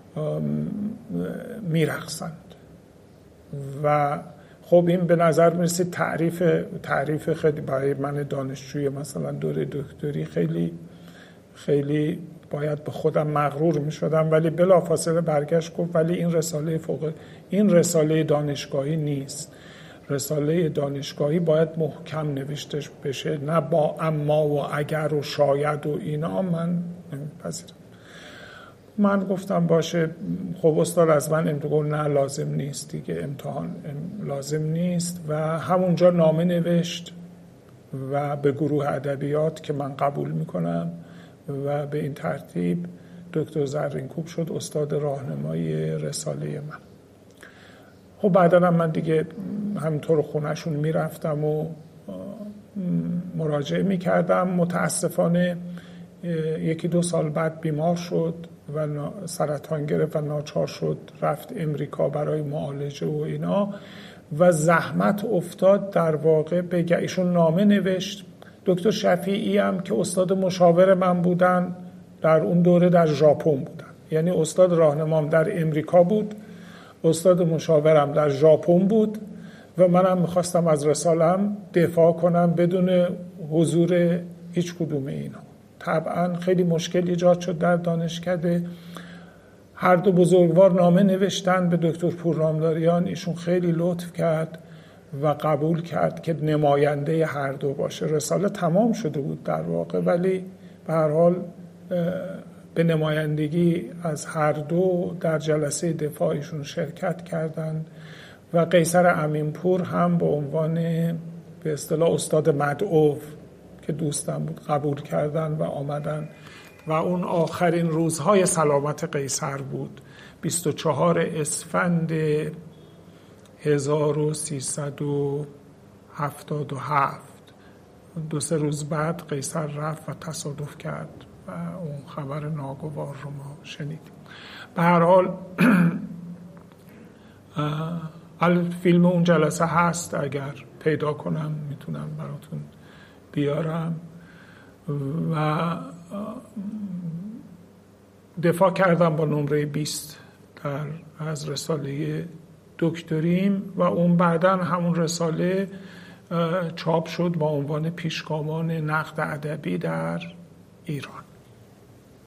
میرقصند و خب این به نظر میرسید تعریف تعریف خیلی برای من دانشجوی مثلا دوره دکتری خیلی خیلی باید به خودم مغرور میشدم، ولی بلافاصله برگشت گفت ولی این رساله فوق این رساله دانشگاهی نیست، رساله دانشگاهی باید محکم نوشته بشه، نه با اما و اگر و شاید و اینا. من نمیپذیرم. من گفتم باشه. خب استاد از من امتحان نه لازم نیست دیگه، امتحان لازم نیست و همونجا نامه نوشت و به گروه ادبیات که من قبول میکنم و به این ترتیب دکتر زرینکوب شد استاد راهنمای رساله من. خب بعدا من دیگه همینطور خونهشون میرفتم و مراجعه میکردم. متاسفانه یکی دو سال بعد بیمار شد و سرطان گرفت و ناچار شد رفت امریکا برای معالجه و اینا و زحمت افتاد در واقع بگه. ایشون نامه نوشت. دکتر شفیعی هم که استاد مشاور من بودن در اون دوره در ژاپن بودن، یعنی استاد راهنمام در امریکا بود، استاد مشاورم در ژاپن بود و منم میخواستم از رسالم دفاع کنم بدون حضور هیچ کدوم اینا. طبعا خیلی مشکل ایجاد شد در دانشکده. هر دو بزرگوار نامه نوشتن به دکتر پورنامداریان، ایشون خیلی لطف کرد و قبول کرد که نماینده هر دو باشه. رساله تمام شده بود در واقع، ولی به هر حال به نمایندگی از هر دو در جلسه دفاعشون شرکت کردند و قیصر امینپور هم به عنوان به اصطلاح استاد مدعو که دوستم بود قبول کردن و آمدن و اون آخرین روزهای سلامت قیصر بود. بیست و چهار اسفند هزار و سیصد و هفتاد و هفت، دو سه روز بعد قیصر رفت و تصادف کرد و اون خبر ناگوار رو ما شنیدیم. به هر حال فیلم اون جلسه هست، اگر پیدا کنم میتونم براتون بیارم. و دفاع کردم با نمره بیست در از رساله دکتریم و اون بعداً همون رساله چاپ شد با عنوان پیشگامان نقد ادبی در ایران.